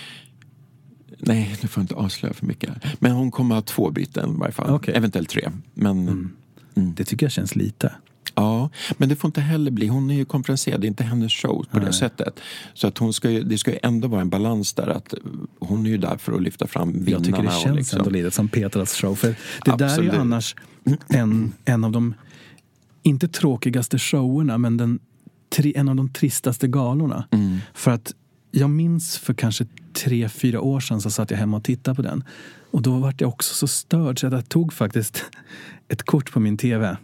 Nej, nu får jag inte avslöja för mycket. Men hon kommer att ha två byten i varje fall. Okay. Eventuellt tre. Men... Mm. Mm. Det tycker jag känns lite. Ja, men det får inte heller bli, hon är ju konferenserad, det är inte hennes show på Nej. det sättet. Så att hon ska ju, det ska ju ändå vara en balans där, att hon är ju där för att lyfta fram vinnarna. Jag tycker det känns liksom ändå lite som Petras show, för det Absolut. där är ju annars en, en av de, inte tråkigaste showerna, men den, en av de tristaste galorna. Mm. För att jag minns för kanske tre, fyra år sedan så satt jag hemma och tittade på den. Och då var jag också så störd så att jag tog faktiskt ett kort på min tv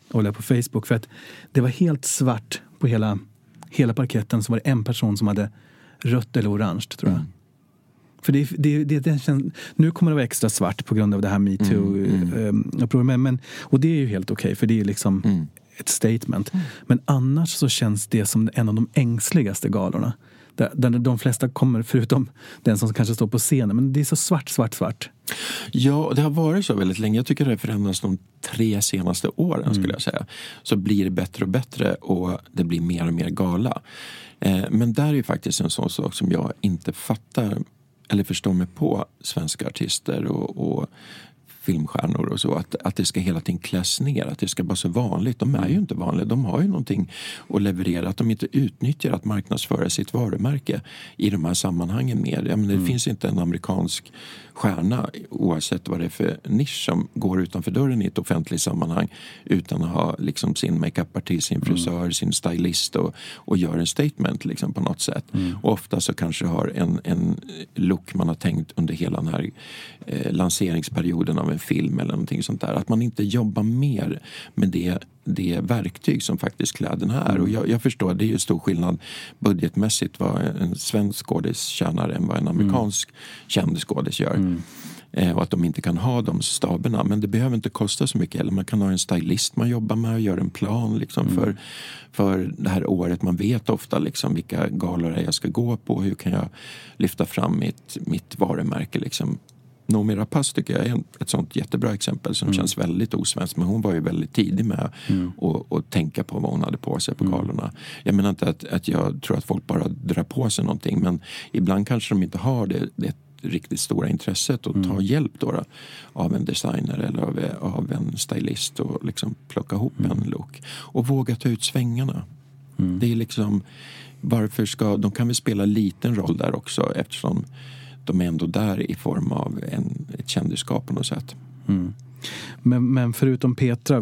och på Facebook, för att det var helt svart på hela, hela parketten, så var det en person som hade rött eller orange, tror jag. Mm. För det, det, det, det känns, nu kommer det vara extra svart på grund av det här MeToo mm, mm. Eh, men, och det är ju helt okej, okay, för det är liksom mm. ett statement. Mm. Men annars så känns det som en av de ängsligaste galorna. Där, där de flesta kommer, förutom den som kanske står på scenen. Men det är så svart, svart, svart. Ja, det har varit så väldigt länge. Jag tycker det har förändrats de tre senaste åren, mm. skulle jag säga. Så blir det bättre och bättre och det blir mer och mer gala. Eh, men där är ju faktiskt en sån sak som jag inte fattar eller förstår mig på svenska artister och, och filmstjärnor och så, att, att det ska hela tiden kläs ner, att det ska vara så vanligt. De är ju inte vanliga, de har ju någonting att leverera, att de inte utnyttjar att marknadsföra sitt varumärke i de här sammanhangen mer. Jag menar, det mm. finns inte en amerikansk stjärna, oavsett vad det är för nisch, som går utanför dörren i ett offentligt sammanhang utan att ha liksom sin make-up-artist, sin frisör, mm. sin stylist och, och gör en statement liksom på något sätt. Mm. Och ofta så kanske har en, en look man har tänkt under hela den här eh, lanseringsperioden av en film eller någonting sånt där. Att man inte jobbar mer med det, det verktyg som faktiskt kläderna är. Mm. Och jag, jag förstår, det är ju stor skillnad budgetmässigt vad en svensk skådis tjänar än vad en amerikansk mm. kändisskådis gör. Mm. Eh, och att de inte kan ha de staberna. Men det behöver inte kosta så mycket. Eller man kan ha en stylist man jobbar med och gör en plan liksom, mm. för, för det här året. Man vet ofta liksom, vilka galor jag ska gå på. Hur kan jag lyfta fram mitt, mitt varumärke liksom. Noomi Rapace tycker jag är ett sånt jättebra exempel som mm. känns väldigt osvenskt, men hon var ju väldigt tidig med mm. att, att tänka på vad hon hade på sig på galorna. Mm. Jag menar inte att, att jag tror att folk bara drar på sig någonting, men ibland kanske de inte har det, det riktigt stora intresset att mm. ta hjälp då, då av en designer eller av, av en stylist och liksom plocka ihop mm. en look. Och våga ta ut svängarna. Mm. Det är liksom, varför ska, de kan väl spela liten roll där också, eftersom de är ändå där i form av en, ett kändisskap på något sätt. Mm. Men, men förutom Petra,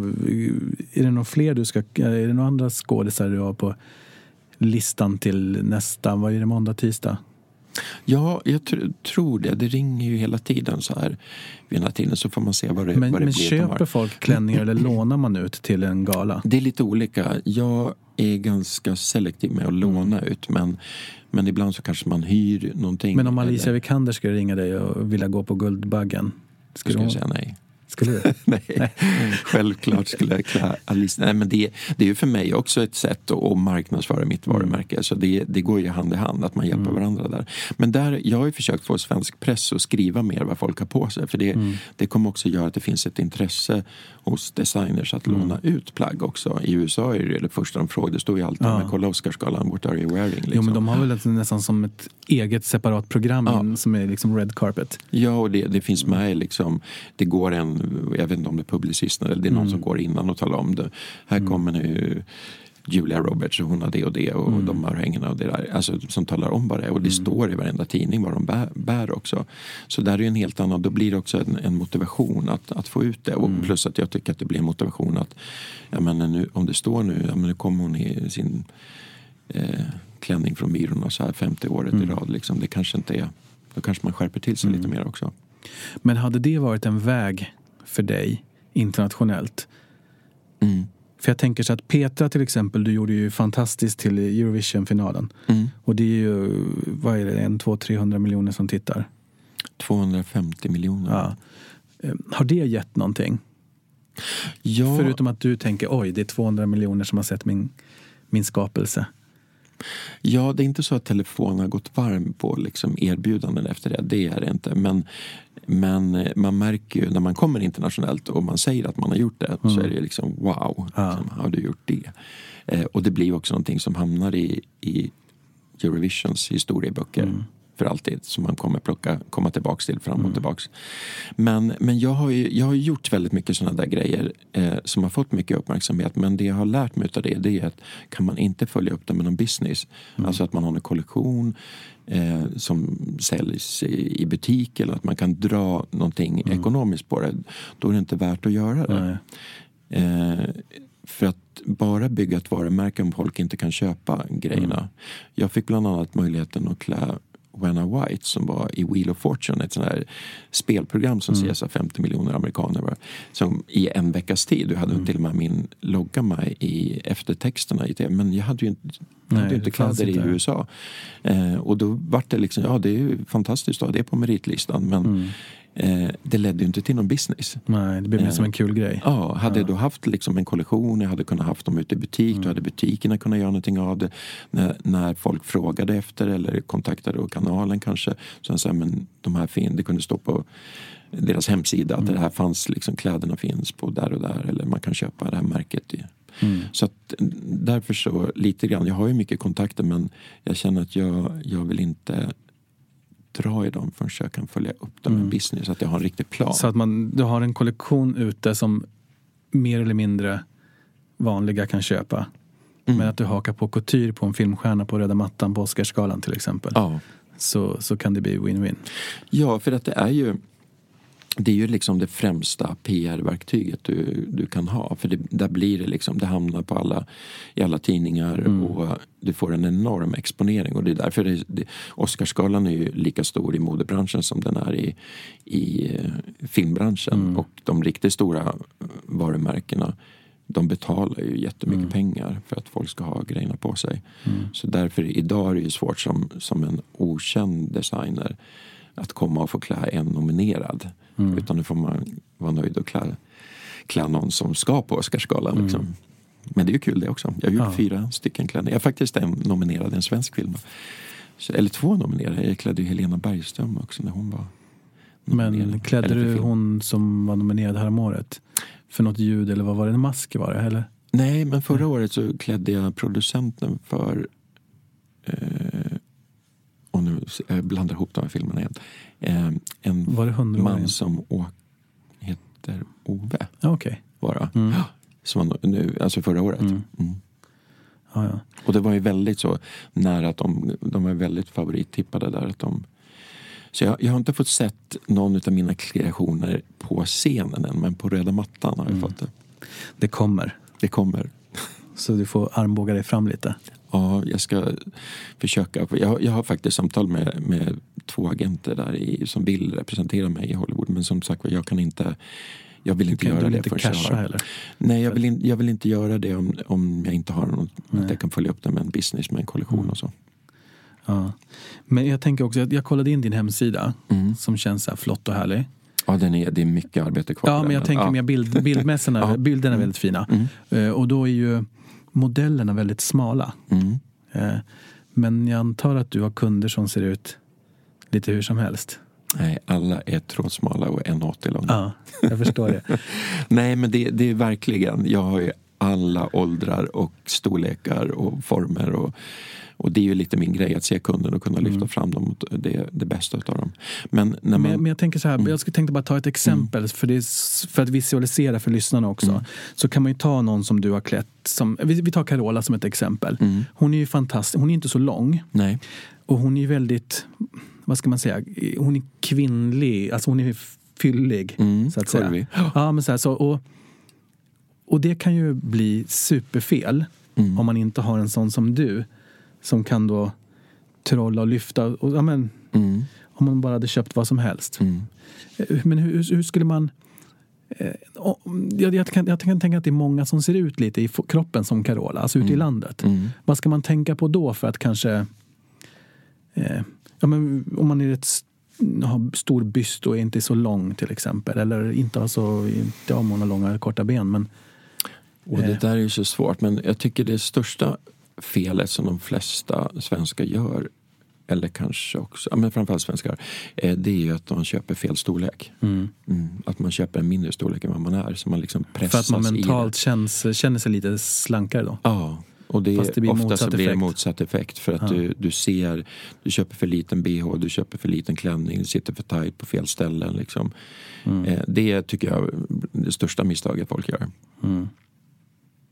är det några fler du ska, är det några andra skådespelare du har på listan till nästa, vad är det, måndag, tisdag? Ja, jag tr- tror det. Det ringer ju hela tiden så här. Vid den här tiden så får man se vad det, men, vad det men blir. Men köper folk klänningar eller lånar man ut till en gala? Det är lite olika. Jag är ganska selektiv med att låna mm. ut, men Men ibland så kanske man hyr någonting. Men om Alicia Vikander skulle ringa dig och vilja gå på Guldbaggen, skulle, skulle jag säga nej. Skulle du? nej. nej, självklart skulle jag klä Alicia. Nej, men det, det är ju för mig också ett sätt att, att marknadsföra mitt varumärke. Mm. Så det, det går ju hand i hand att man hjälper mm. varandra där. Men där, jag har ju försökt få svensk press att skriva mer vad folk har på sig. För det, mm. det kommer också göra att det finns ett intresse hos designers att mm. låna ut plagg också. I U S A är det det första de frågar. Det står ju alltid ja. med kolla Oscarsgalan, what are you wearing? Liksom. Jo, men de har väl nästan som ett eget separat program ja. som är liksom red carpet. Ja, och det, det finns med liksom, det går en, jag vet inte om det är publicisten eller det är någon mm. som går innan och talar om det. Här mm. kommer nu Julia Roberts och hon har det och det och mm. de har hängerna och det där. Alltså som talar om vad det är. Och det mm. står i varenda tidning vad de bär, bär också. Så där är ju en helt annan, då blir det också en, en motivation att, att få ut det. Och mm. plus att jag tycker att det blir en motivation att, ja men nu, om det står nu, ja men nu kommer hon i sin eh, klänning från Myrorna så här femtio året mm. i rad liksom. Det kanske inte är, då kanske man skärper till sig mm. lite mer också. Men hade det varit en väg för dig internationellt? Mm. För jag tänker så att Petra till exempel, du gjorde ju fantastiskt till Eurovision-finalen. Mm. Och det är ju, vad är det, en, två, trehundra miljoner som tittar? tvåhundrafemtio miljoner. Ja. Har det gett någonting? Ja. Förutom att du tänker, oj, det är tvåhundra miljoner som har sett min, min skapelse. Ja, det är inte så att telefonen har gått varm på liksom erbjudanden efter det. Det är det inte. Men, men man märker ju när man kommer internationellt och man säger att man har gjort det mm. så är det liksom wow, ja. liksom, har du gjort det? Eh, och det blir också någonting som hamnar i, i Eurovisions historieböcker. Mm. För alltid, som man kommer plocka, komma tillbaks till, fram och mm. tillbaks. Men, men jag har ju jag har gjort väldigt mycket sådana där grejer eh, som har fått mycket uppmärksamhet. Men det jag har lärt mig av det, det är att kan man inte följa upp det med någon business. Mm. Alltså att man har en kollektion eh, som säljs i, i butik eller att man kan dra någonting mm. ekonomiskt på det. Då är det inte värt att göra det. Eh, för att bara bygga ett varumärke om folk inte kan köpa grejerna. Mm. Jag fick bland annat möjligheten att klä Vanna White som var i Wheel of Fortune, ett sånt här spelprogram som mm. ses av femtio miljoner amerikaner var, som i en veckas tid, du hade mm. till och med min logga mig i eftertexterna i det, men jag hade ju inte, jag hade Nej, inte kläder i U S A eh, och då var det liksom, ja det är ju fantastiskt då, det är på meritlistan, men mm. Eh, det ledde ju inte till någon business. Nej, det blev mer eh, som en kul grej. Ja, hade ja. jag då haft liksom en kollektion, jag hade kunnat haft dem ute i butik, mm. då hade butikerna kunnat göra någonting av det. När, när folk frågade efter eller kontaktade och kanalen kanske, så han sa, men de här fin, det kunde stå på deras hemsida mm. att det här fanns, liksom kläderna finns på där och där, eller man kan köpa det här märket i. Mm. Så att därför så lite grann, jag har ju mycket kontakter, men jag känner att jag, jag vill inte dra i dem förrän jag kan följa upp dem mm. med business, så att jag har en riktig plan. Så att man, du har en kollektion ute som mer eller mindre vanliga kan köpa. Mm. Men att du hakar på couture på en filmstjärna på röda mattan på Oscarsgalan till exempel. Ja. Så, så kan det bli win-win. Ja, för att det är ju det är ju liksom det främsta P R-verktyget du, du kan ha. För det, där blir det liksom, det hamnar på alla, i alla tidningar mm. och du får en enorm exponering. Och det är därför det, det, Oscarsgalan är ju lika stor i modebranschen som den är i, i filmbranschen. Mm. Och de riktigt stora varumärkena, de betalar ju jättemycket mm. pengar för att folk ska ha grejerna på sig. Mm. Så därför idag är det ju svårt som, som en okänd designer att komma och få klä en nominerad. Mm. Utan nu får man vara nöjd och klä, klä någon som ska på Oscarsgalan. Liksom. Mm. Men det är ju kul det också. Jag har gjort ja. fyra stycken kläder. Jag är faktiskt en nominerad i en svensk film. Så, eller två nominerade. Jag klädde ju Helena Bergström också när hon var nominerad. Men klädde du hon som var nominerad här om året? För något ljud eller vad var det? En mask var det, eller? Nej, men förra året så klädde jag producenten för eh, och nu jag blandar ihop de här filmerna igen. Eh, en var det man igen? Som å, heter Ove. Ja, okej. Bara. Mm. Som var nu, alltså förra året. Mm. Mm. Ja, ja. Och det var ju väldigt så nära att de, de var väldigt favorittippade där att de. Så jag, jag har inte fått sett någon av mina kreationer på scenen än, men på röda mattan har jag mm. fått det. Det kommer. Det kommer. Så du får armbåga dig fram lite. Ja, jag ska försöka. Jag, jag har faktiskt samtal med, med två agenter där i, som vill representera mig i Hollywood. Men som sagt, jag kan inte. Jag vill inte du kan göra du det inte casha heller. Nej, jag vill, in, jag vill inte göra det om, om jag inte har något. Att jag kan följa upp det med en business, med en kollektion mm. och så. Ja. Men jag tänker också att jag kollade in din hemsida mm. som känns så här flott och härlig. Ja, den är, det är mycket arbete kvar. Ja, men jag tänker ja. mer bild, bildmässorna. ja. Bilderna är väldigt fina. Mm. Uh, och då är ju modellerna väldigt smala. Mm. Uh, men jag antar att du har kunder som ser ut lite hur som helst. Nej, alla är trådsmala och en åttio långa. Ja, jag förstår det. Nej, men det, det är verkligen, jag har ju alla åldrar och storlekar och former och Och det är ju lite min grej att se kunden och kunna lyfta mm. fram dem, det, det bästa av dem. Men, när man... men, men jag tänker så här, mm. jag skulle tänkte bara ta ett exempel mm. för, det, för att visualisera för lyssnarna också. Mm. Så kan man ju ta någon som du har klätt, som, vi, vi tar Carola som ett exempel. Mm. Hon är ju fantastisk, hon är inte så lång. Nej. Och hon är ju väldigt, vad ska man säga, hon är kvinnlig, alltså hon är fyllig mm. så att säga. Vi. Ja, men så här, så, och, och det kan ju bli superfel mm. om man inte har en sån som du. Som kan då trolla och lyfta. Och, ja, men, mm. om man bara hade köpt vad som helst. Mm. Men hur, hur skulle man... Eh, jag, jag, kan, jag kan tänka att det är många som ser ut lite i kroppen som Carola. Alltså ute mm. i landet. Mm. Vad ska man tänka på då för att kanske... Eh, ja, men, om man är ett, har stor byst och är inte så lång till exempel. Eller inte har så... Inte har många långa korta ben. Men, och det där är ju så svårt. Men jag tycker det största... felet som de flesta svenskar gör, eller kanske också, men framförallt svenskar, det är ju att man köper fel storlek. Mm. Mm. Att man köper en mindre storlek än vad man är, så man liksom pressas. För att man mentalt känns, känner sig lite slankare då? Ja, och det, Fast det blir ofta så blir det motsatt effekt. För att ja. du, du ser, du köper för liten B H, du köper för liten klänning, du sitter för tajt på fel ställen. Liksom. Mm. Det tycker jag är det största misstaget folk gör. Mm.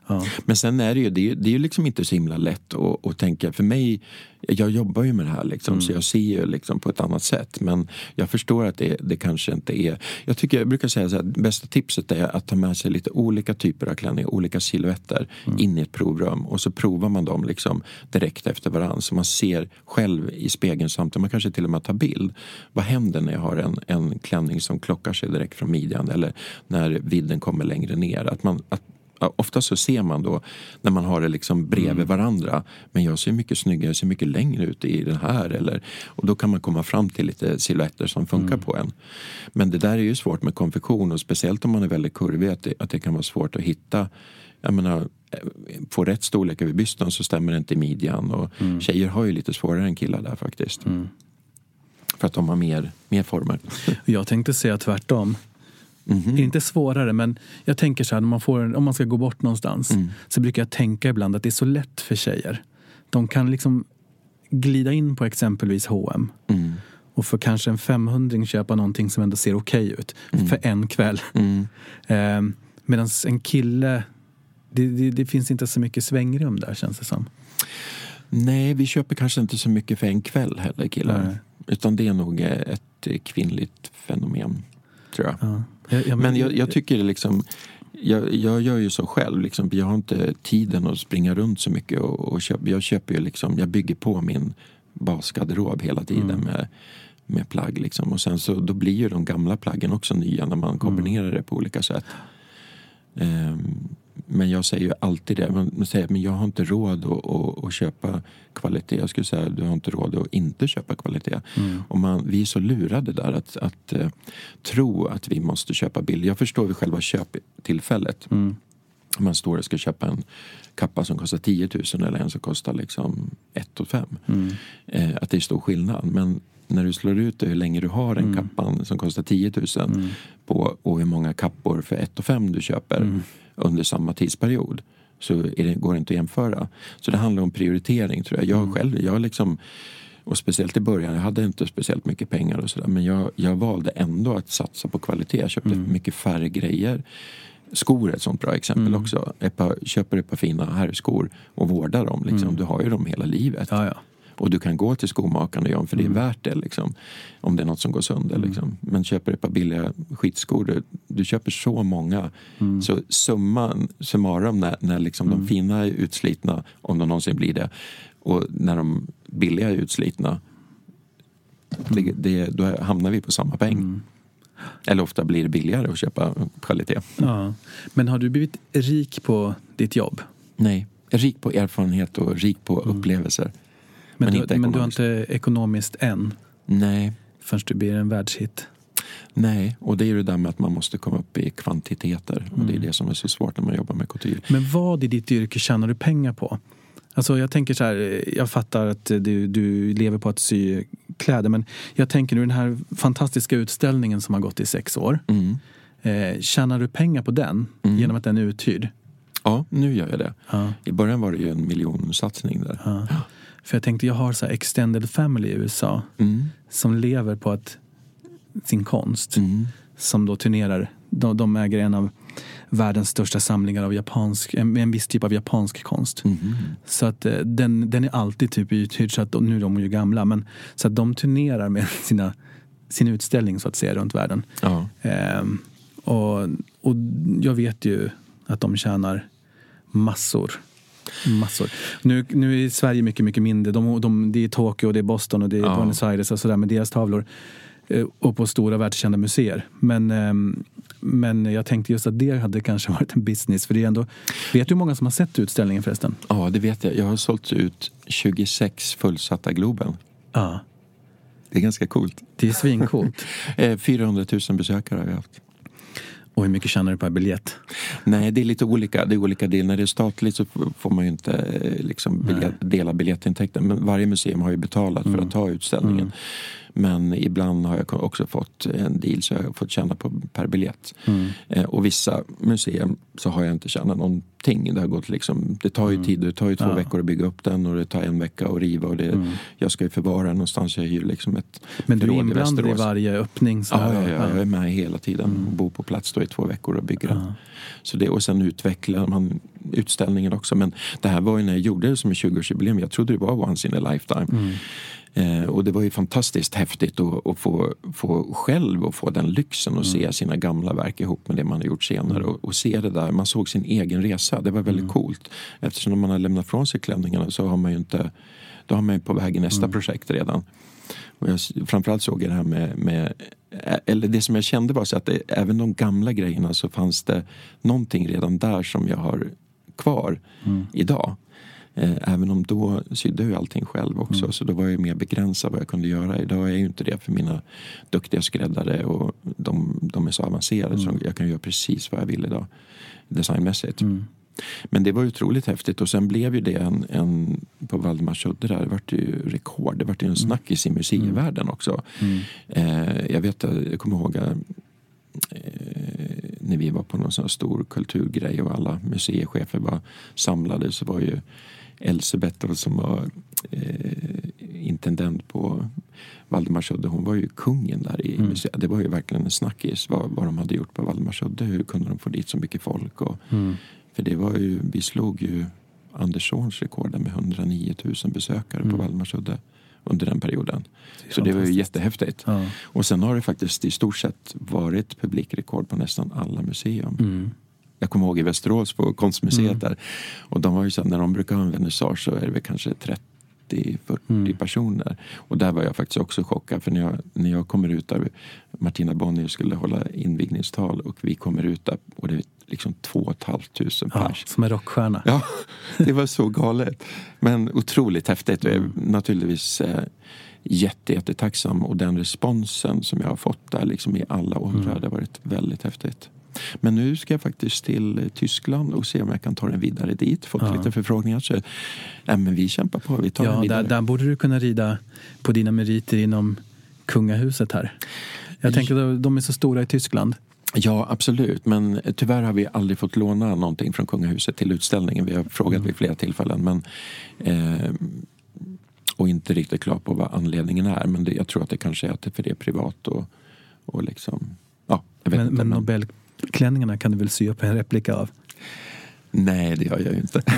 Ja. Men sen är det ju, det är ju, det är ju liksom inte så himla lätt att, att tänka. För mig, jag jobbar ju med det här liksom, mm. så jag ser ju liksom på ett annat sätt. Men jag förstår att det, det kanske inte är... Jag tycker, jag brukar säga så här, bästa tipset är att ta med sig lite olika typer av klänningar, olika silhuetter mm. in i ett provrum. Och så provar man dem liksom direkt efter varandra. Så man ser själv i spegeln samtidigt. Man kanske till och med tar bild. Vad händer när jag har en, en klänning som klockar sig direkt från midjan? Eller när vidden kommer längre ner? Att man... Att, ofta så ser man då när man har det liksom bredvid mm. varandra, men jag ser mycket snyggare, jag ser mycket längre ut i den här, eller, och då kan man komma fram till lite silhuetter som funkar mm. på en. Men det där är ju svårt med konfektion, och speciellt om man är väldigt kurvig, att det, att det kan vara svårt att hitta, jag menar, få rätt storlek över bysten så stämmer det inte i midjan, och mm. tjejer har ju lite svårare än killar där faktiskt. Mm. För att de har mer, mer former. Jag tänkte säga tvärtom. Mm-hmm. Det är inte svårare, men jag tänker så här, om man, får, om man ska gå bort någonstans mm. så brukar jag tänka ibland att det är så lätt för tjejer. De kan liksom glida in på exempelvis H och M mm. och för kanske en femhundring köpa någonting som ändå ser okej ut mm. för en kväll. Mm. Eh, medan en kille, det, det, det finns inte så mycket svängrum där, känns det som. Nej, vi köper kanske inte så mycket för en kväll heller, killar. Nej. Utan det är nog ett kvinnligt fenomen, tror jag. Ja. Jag, jag, men jag, jag tycker liksom, jag, jag gör ju så själv liksom, jag har inte tiden att springa runt så mycket, och, och köp, jag köper ju liksom, jag bygger på min basgarderob hela tiden mm. med, med plagg liksom, och sen så då blir ju de gamla plaggen också nya när man kombinerar mm. det på olika sätt. Um, men jag säger ju alltid det, man säger, men jag har inte råd att, att, att köpa kvalitet. Jag skulle säga, du har inte råd att inte köpa kvalitet. Mm. Och man, vi är så lurade där att, att uh, tro att vi måste köpa billigt. Jag förstår vid själva köptillfället. Mm. Man står och ska köpa en kappa som kostar tio tusen eller en som kostar liksom ett och fem. Mm. Uh, att det är stor skillnad. Men när du slår ut det, hur länge du har en mm. kappan som kostar tio tusen mm. på, och hur många kappor för ett och fem du köper mm. under samma tidsperiod, så är det, går det inte att jämföra. Så det handlar om prioritering, tror jag. Jag mm. själv, jag liksom, och speciellt i början, jag hade inte speciellt mycket pengar och sådär, men jag, jag valde ändå att satsa på kvalitet. Jag köpte mm. mycket färre grejer. Skor är ett sånt bra exempel mm. också. Ett par, köper ett par fina herrskor och vårdar dem. Liksom. Mm. Du har ju dem hela livet. Ja, ja. Och du kan gå till skomakaren och göra, för det är mm. värt det liksom, om det är något som går sönder mm. liksom. Men köper ett par billiga skitskor, du, du köper så många mm. så summan, summarum när, när liksom mm. de fina är utslitna, om de någonsin blir det, och när de billiga är utslitna mm. det, då hamnar vi på samma peng. Mm. Eller ofta blir det billigare att köpa kvalitet. Ja. Men har du blivit rik på ditt jobb? Nej, rik på erfarenhet och rik på mm. upplevelser. Men, men, du, men du har inte ekonomiskt än? Nej. Förrän du blir en världshit? Nej, och det är ju det där med att man måste komma upp i kvantiteter. Mm. Och det är det som är så svårt när man jobbar med couture. Men vad i ditt yrke tjänar du pengar på? Alltså jag tänker så här, jag fattar att du, du lever på att sy kläder. Men jag tänker nu den här fantastiska utställningen som har gått i sex år. Mm. Eh, tjänar du pengar på den mm. genom att den är uthyrd? Ja, nu gör jag det. Ja. I början var det ju en miljonsatsning där. Ja. För jag tänkte, jag har så här extended family i U S A mm. som lever på att sin konst mm. som då turnerar. De, de äger en av världens största samlingar av japansk, en, en viss typ av japansk konst. Mm. Så att den, den är alltid typ uthyrd, så att nu är de ju gamla, men så att de turnerar med sina, sin utställning så att säga runt världen. Ja. Ehm, och, och jag vet ju att de tjänar massor. Massor. Nu, nu är Sverige mycket, mycket mindre. De, de, det är Tokyo, det är Boston och det är ja. Buenos Aires och sådär med deras tavlor. Och på stora världskända museer. Men, men jag tänkte just att det hade kanske varit en business. För det är ändå... Vet du hur många som har sett utställningen förresten? Ja, det vet jag. Jag har sålt ut tjugosex fullsatta Globen. Ja. Det är ganska coolt. Det är svincoolt. fyrahundratusen besökare har vi haft. Och hur mycket tjänar du per biljett? Nej, det är lite olika. Det är olika del. När det är statligt så får man ju inte liksom biljett, dela biljettintäkten. Men varje museum har ju betalat mm. för att ta utställningen. Mm. Men ibland har jag också fått en deal så jag har fått tjäna på per biljett. Mm. Eh, och vissa museer så har jag inte tjänat någonting. Det har gått liksom, det tar ju Mm. tid, det tar ju två Ja. veckor att bygga upp den och det tar en vecka att riva och det, Mm. jag ska ju förvara den någonstans. Jag hyr liksom ett Men du är förråd inblandad i Västerås. varje öppning? Så Ja, här, ja, ja, jag är med hela tiden och bor på plats då i två veckor och bygger den. Ja. Så det, och sen utvecklar man utställningen också. Men det här var ju när jag gjorde det som en tjugoårsjubileum. Jag trodde det var once in a lifetime. Mm. Eh, och det var ju fantastiskt häftigt att, att få, få själv och få den lyxen och Mm. se sina gamla verk ihop med det man har gjort senare. Och, och se det där, man såg sin egen resa. Det var väldigt Mm. coolt. Eftersom när man har lämnat från sig klänningarna så har man ju inte, då har man ju på väg i nästa Mm. projekt redan. Och jag framförallt såg jag det här med, med eller det som jag kände var så att det, även de gamla grejerna så fanns det någonting redan där som jag har kvar Mm. idag. Eh, även om då sydde jag allting själv också. Mm. Så då var jag mer begränsad vad jag kunde göra. Idag är jag ju inte det för mina duktiga skräddare och de, de är så avancerade Mm. så jag kan göra precis vad jag vill idag designmässigt. Mm. Men det var ju otroligt häftigt och sen blev ju det en, en på Valdemarsudde där, det var ju rekord, det var ju en snackis i museivärlden också. Mm. Eh, jag vet, jag kommer ihåg eh, när vi var på någon sån här stor kulturgrej och alla museichefer var samlade så var ju Elsebeth som var eh, intendent på Valdemarsudde, hon var ju kungen där i Mm. museet. Det var ju verkligen en snackis vad, vad de hade gjort på Valdemarsudde, hur kunde de få dit så mycket folk och Mm. för det var ju, vi slog ju Anderssons rekord med hundranio tusen besökare Mm. på Valdemarsudde under den perioden. Det är så det var ju fantastiskt. jättehäftigt. Ja. Och sen har det faktiskt i stort sett varit publikrekord på nästan alla museum. Mm. Jag kommer ihåg i Västerås på konstmuseet Mm. där. Och de var ju så här, när de brukar ha en vernissage så är det väl kanske trettio fyrtio Mm. personer. Och där var jag faktiskt också chockad. För när jag, när jag kommer ut där, Martina Bonnier skulle hålla invigningstal och vi kommer ut där och det är liksom två och ett halvt tusen Ja, pers. som en rockstjärna. Ja, det var så galet. Men otroligt häftigt och jag är naturligtvis eh, jätte, jättetacksam. Och den responsen som jag har fått där liksom i alla åldrar, Mm. det har varit väldigt häftigt. Men nu ska jag faktiskt till eh, Tyskland och se om jag kan ta den vidare dit. Fått Ja. lite förfrågningar. Så, nej, men vi kämpar på, vi tar den Ja, vidare. där, där borde du kunna rida på dina meriter inom kungahuset här. Jag tänker att de är så stora i Tyskland. Ja, absolut. Men tyvärr har vi aldrig fått låna någonting från kungahuset till utställningen. Vi har frågat Mm. vid flera tillfällen. Men, eh, och inte riktigt klar på vad anledningen är. Men det, jag tror att det kanske är att det för det är privat. Och, och liksom, ja, jag vet Men, inte. men Men, Nobelklänningarna kan du väl sy upp en replika av? nej, det gör jag ju inte.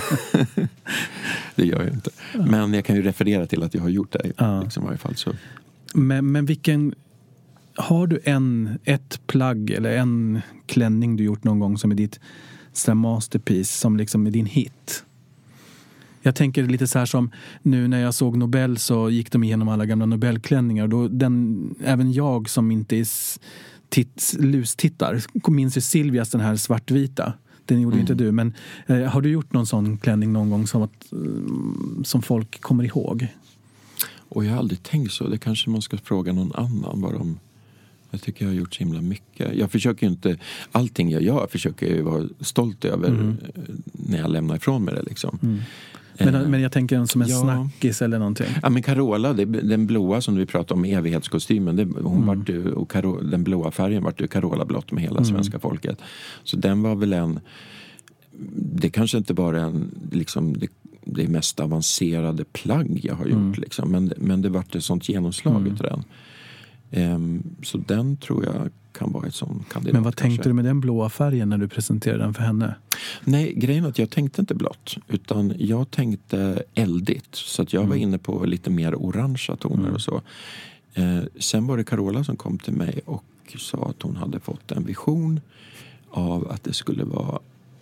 det gör jag inte. Men jag kan ju referera till att jag har gjort det. Ja. Liksom, i varje fall så. Men, men vilken... Har du en, ett plagg eller en klänning du gjort någon gång som är ditt så här masterpiece, som liksom är din hit? Jag tänker lite så här som nu när jag såg Nobel så gick de igenom alla gamla Nobelklänningar. Och då den, även jag som inte är s- titt, lustittar minns ju Silvias den här svartvita. Den gjorde ju inte du. Men eh, har du gjort någon sån klänning någon gång som, att, eh, som folk kommer ihåg? Och jag har aldrig tänkt så. Det kanske man ska fråga någon annan vad de... Jag tycker jag har gjort så himla mycket. Jag försöker ju inte... Allting jag gör försöker jag ju vara stolt över Mm. eh, när jag lämnar ifrån mig det liksom. Mm. Men, Eh, men jag tänker som en ja. snackis eller någonting. Ja, men Carola, det, den blåa som vi pratade om, evighetskostymen, det, hon Mm. vart ju, och Caro, den blåa färgen vart ju Carola blått med hela Mm. svenska folket. Så den var väl en... Det kanske inte bara en... Liksom, det, det mest avancerade plagg jag har gjort. Mm. Liksom. Men, men det vart ett sånt genomslag Mm. utav den. Ehm, så den tror jag kan vara ett sånt kandidat. Men vad kanske. tänkte du med den blåa färgen när du presenterade den för henne? Nej, grejen är att jag tänkte inte blått. Utan jag tänkte eldigt. Så att jag var Mm. inne på lite mer orangea toner Mm. och så. Eh, sen var det Carola som kom till mig och sa att hon hade fått en vision av att det skulle vara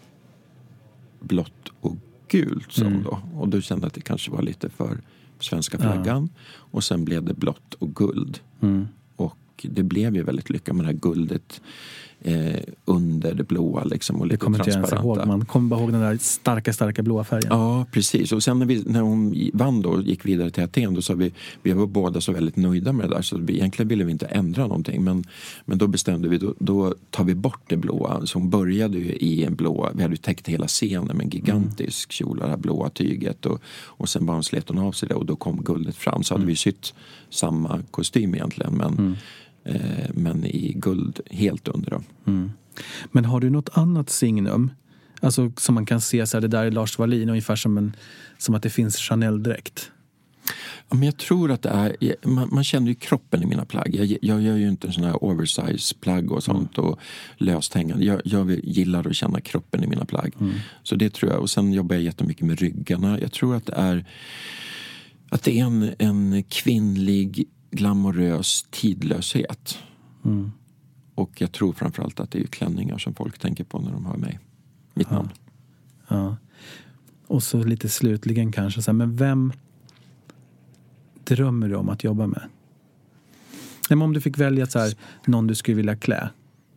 blått och gult. Som Mm. då. Och då kände jag att det kanske var lite för svenska flaggan. Och sen blev det blått och guld. Mm. Och det blev ju väldigt lyckat med det här guldet. eh, under det blåa liksom, och lite det kommer transparenta. Inte ihåg. Man kommer bara ihåg den där starka, starka blåa färgen. Ja, precis. Och sen när, vi, när hon vann då och gick vidare till Aten, då sa vi, vi var båda så väldigt nöjda med det där, så vi, egentligen ville vi inte ändra någonting, men, men då bestämde vi, då, då tar vi bort det blåa. Så hon började ju i en blå, vi hade ju täckt hela scenen med en gigantisk kjol, det här blåa tyget, och, och sen bara slet hon av sig det och då kom guldet fram. Så hade mm. vi sytt samma kostym egentligen, men, mm. eh, men i guld helt under då. Mm. Men har du något annat signum? Alltså som man kan se så här, det där är Lars Wallin, ungefär som, en, som att det finns Chanel-dräkt. Ja, men jag tror att det är, man, man känner ju kroppen i mina plagg. Jag, jag gör ju inte en sån här oversize plagg och sånt mm. och löst hängande. Jag, jag gillar att känna kroppen i mina plagg. Mm. Så det tror jag. Och sen jobbar jag jättemycket med ryggarna. Jag tror att det är att det är en, en kvinnlig glamorös tidlöshet. Mm. Och jag tror framförallt att det är klänningar som folk tänker på när de hör mig. Mitt namn. Ja. Ja. Och så lite slutligen kanske så här, men vem drömmer du om att jobba med? Men om du fick välja så här, någon du skulle vilja klä.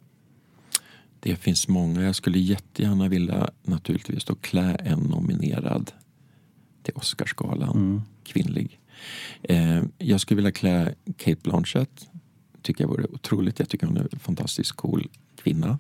Det finns många. Jag skulle jättegärna vilja naturligtvis då klä en nominerad till Oscarsgalan. Mm. Kvinnlig. Eh, jag skulle vilja klä Cate Blanchett. Tycker jag vore otroligt. Jag tycker hon är en fantastiskt cool kvinna.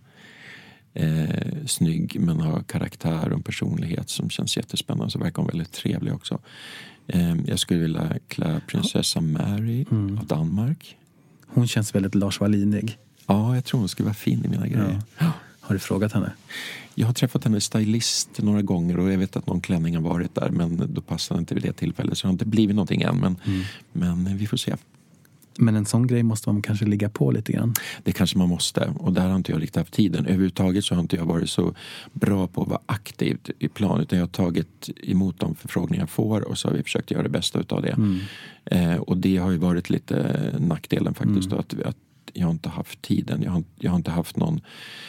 Eh, snygg men har karaktär och en personlighet som känns jättespännande. Så verkar hon väldigt trevlig också. Eh, jag skulle vilja klä prinsessa Mary mm. av Danmark. Hon känns väldigt Lars Wallinig. Ja, jag tror hon skulle vara fin i mina grejer. Ja. Har du frågat henne? Jag har träffat henne stylist några gånger och jag vet att någon klänning har varit där, men då passade inte vid det tillfället, så det har inte blivit någonting än, men, mm. men vi får se. Men en sån grej måste man kanske ligga på lite grann. Det kanske man måste, och där har inte jag riktigt haft tiden. Överhuvudtaget så har inte jag varit så bra på att vara aktivt i plan, utan jag har tagit emot de förfrågningar jag får och så har vi försökt göra det bästa utav det. Mm. Eh, och det har ju varit lite nackdelen faktiskt mm. då, att, att jag har inte haft tiden. Jag har, jag har inte haft någon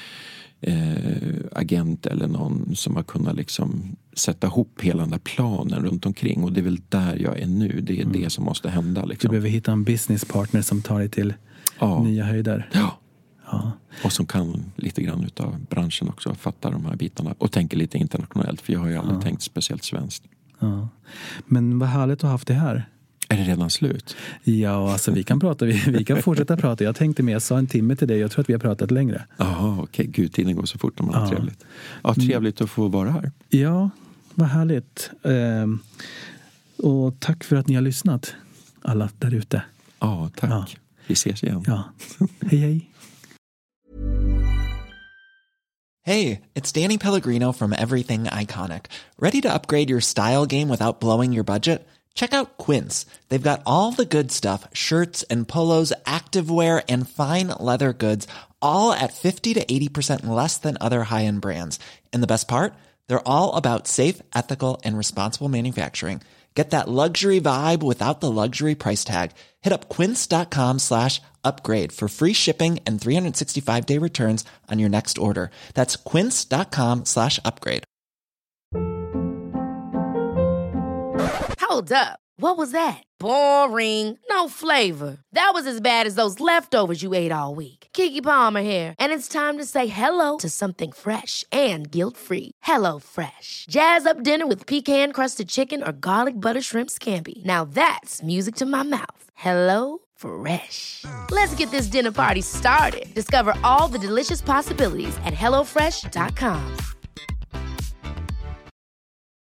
eh, agent eller någon som har kunnat liksom sätta ihop hela den där planen runt omkring, och det är väl där jag är nu. Det är mm. det som måste hända liksom. Du behöver hitta en businesspartner som tar dig till ja. nya höjder. Ja. ja. Och som kan lite grann utav branschen också, fatta de här bitarna och tänker lite internationellt, för jag har ju aldrig ja. tänkt speciellt svenskt. Ja. Men vad härligt att ha haft det här. Är det redan slut? Ja, alltså vi kan prata, vi, vi kan fortsätta prata. Jag tänkte mer, jag sa en timme till dig, jag tror att vi har pratat längre. Jaha, okej. Okay. Gud, tiden går så fort när man ja. har trevligt. Ja, trevligt att få vara här. Ja, vad härligt. Ehm, och tack för att ni har lyssnat, alla där ute. Ja, tack. Ja. Vi ses igen. Ja. Hej, hej. Hey, it's Danny Pellegrino from Everything Iconic. Ready to upgrade your style game without blowing your budget? Check out Quince. They've got all the good stuff, shirts and polos, activewear, and fine leather goods, all at fifty to eighty percent less than other high-end brands. And the best part? They're all about safe, ethical, and responsible manufacturing. Get that luxury vibe without the luxury price tag. Hit up quince.com slash upgrade for free shipping and three sixty-five day returns on your next order. That's quince.com slash upgrade. Hold up. What was that? Boring. No flavor. That was as bad as those leftovers you ate all week. Keke Palmer here. And it's time to say hello to something fresh and guilt-free. Hello Fresh. Jazz up dinner with pecan-crusted chicken or garlic butter shrimp scampi. Now that's music to my mouth. Hello Fresh. Let's get this dinner party started. Discover all the delicious possibilities at hello fresh dot com.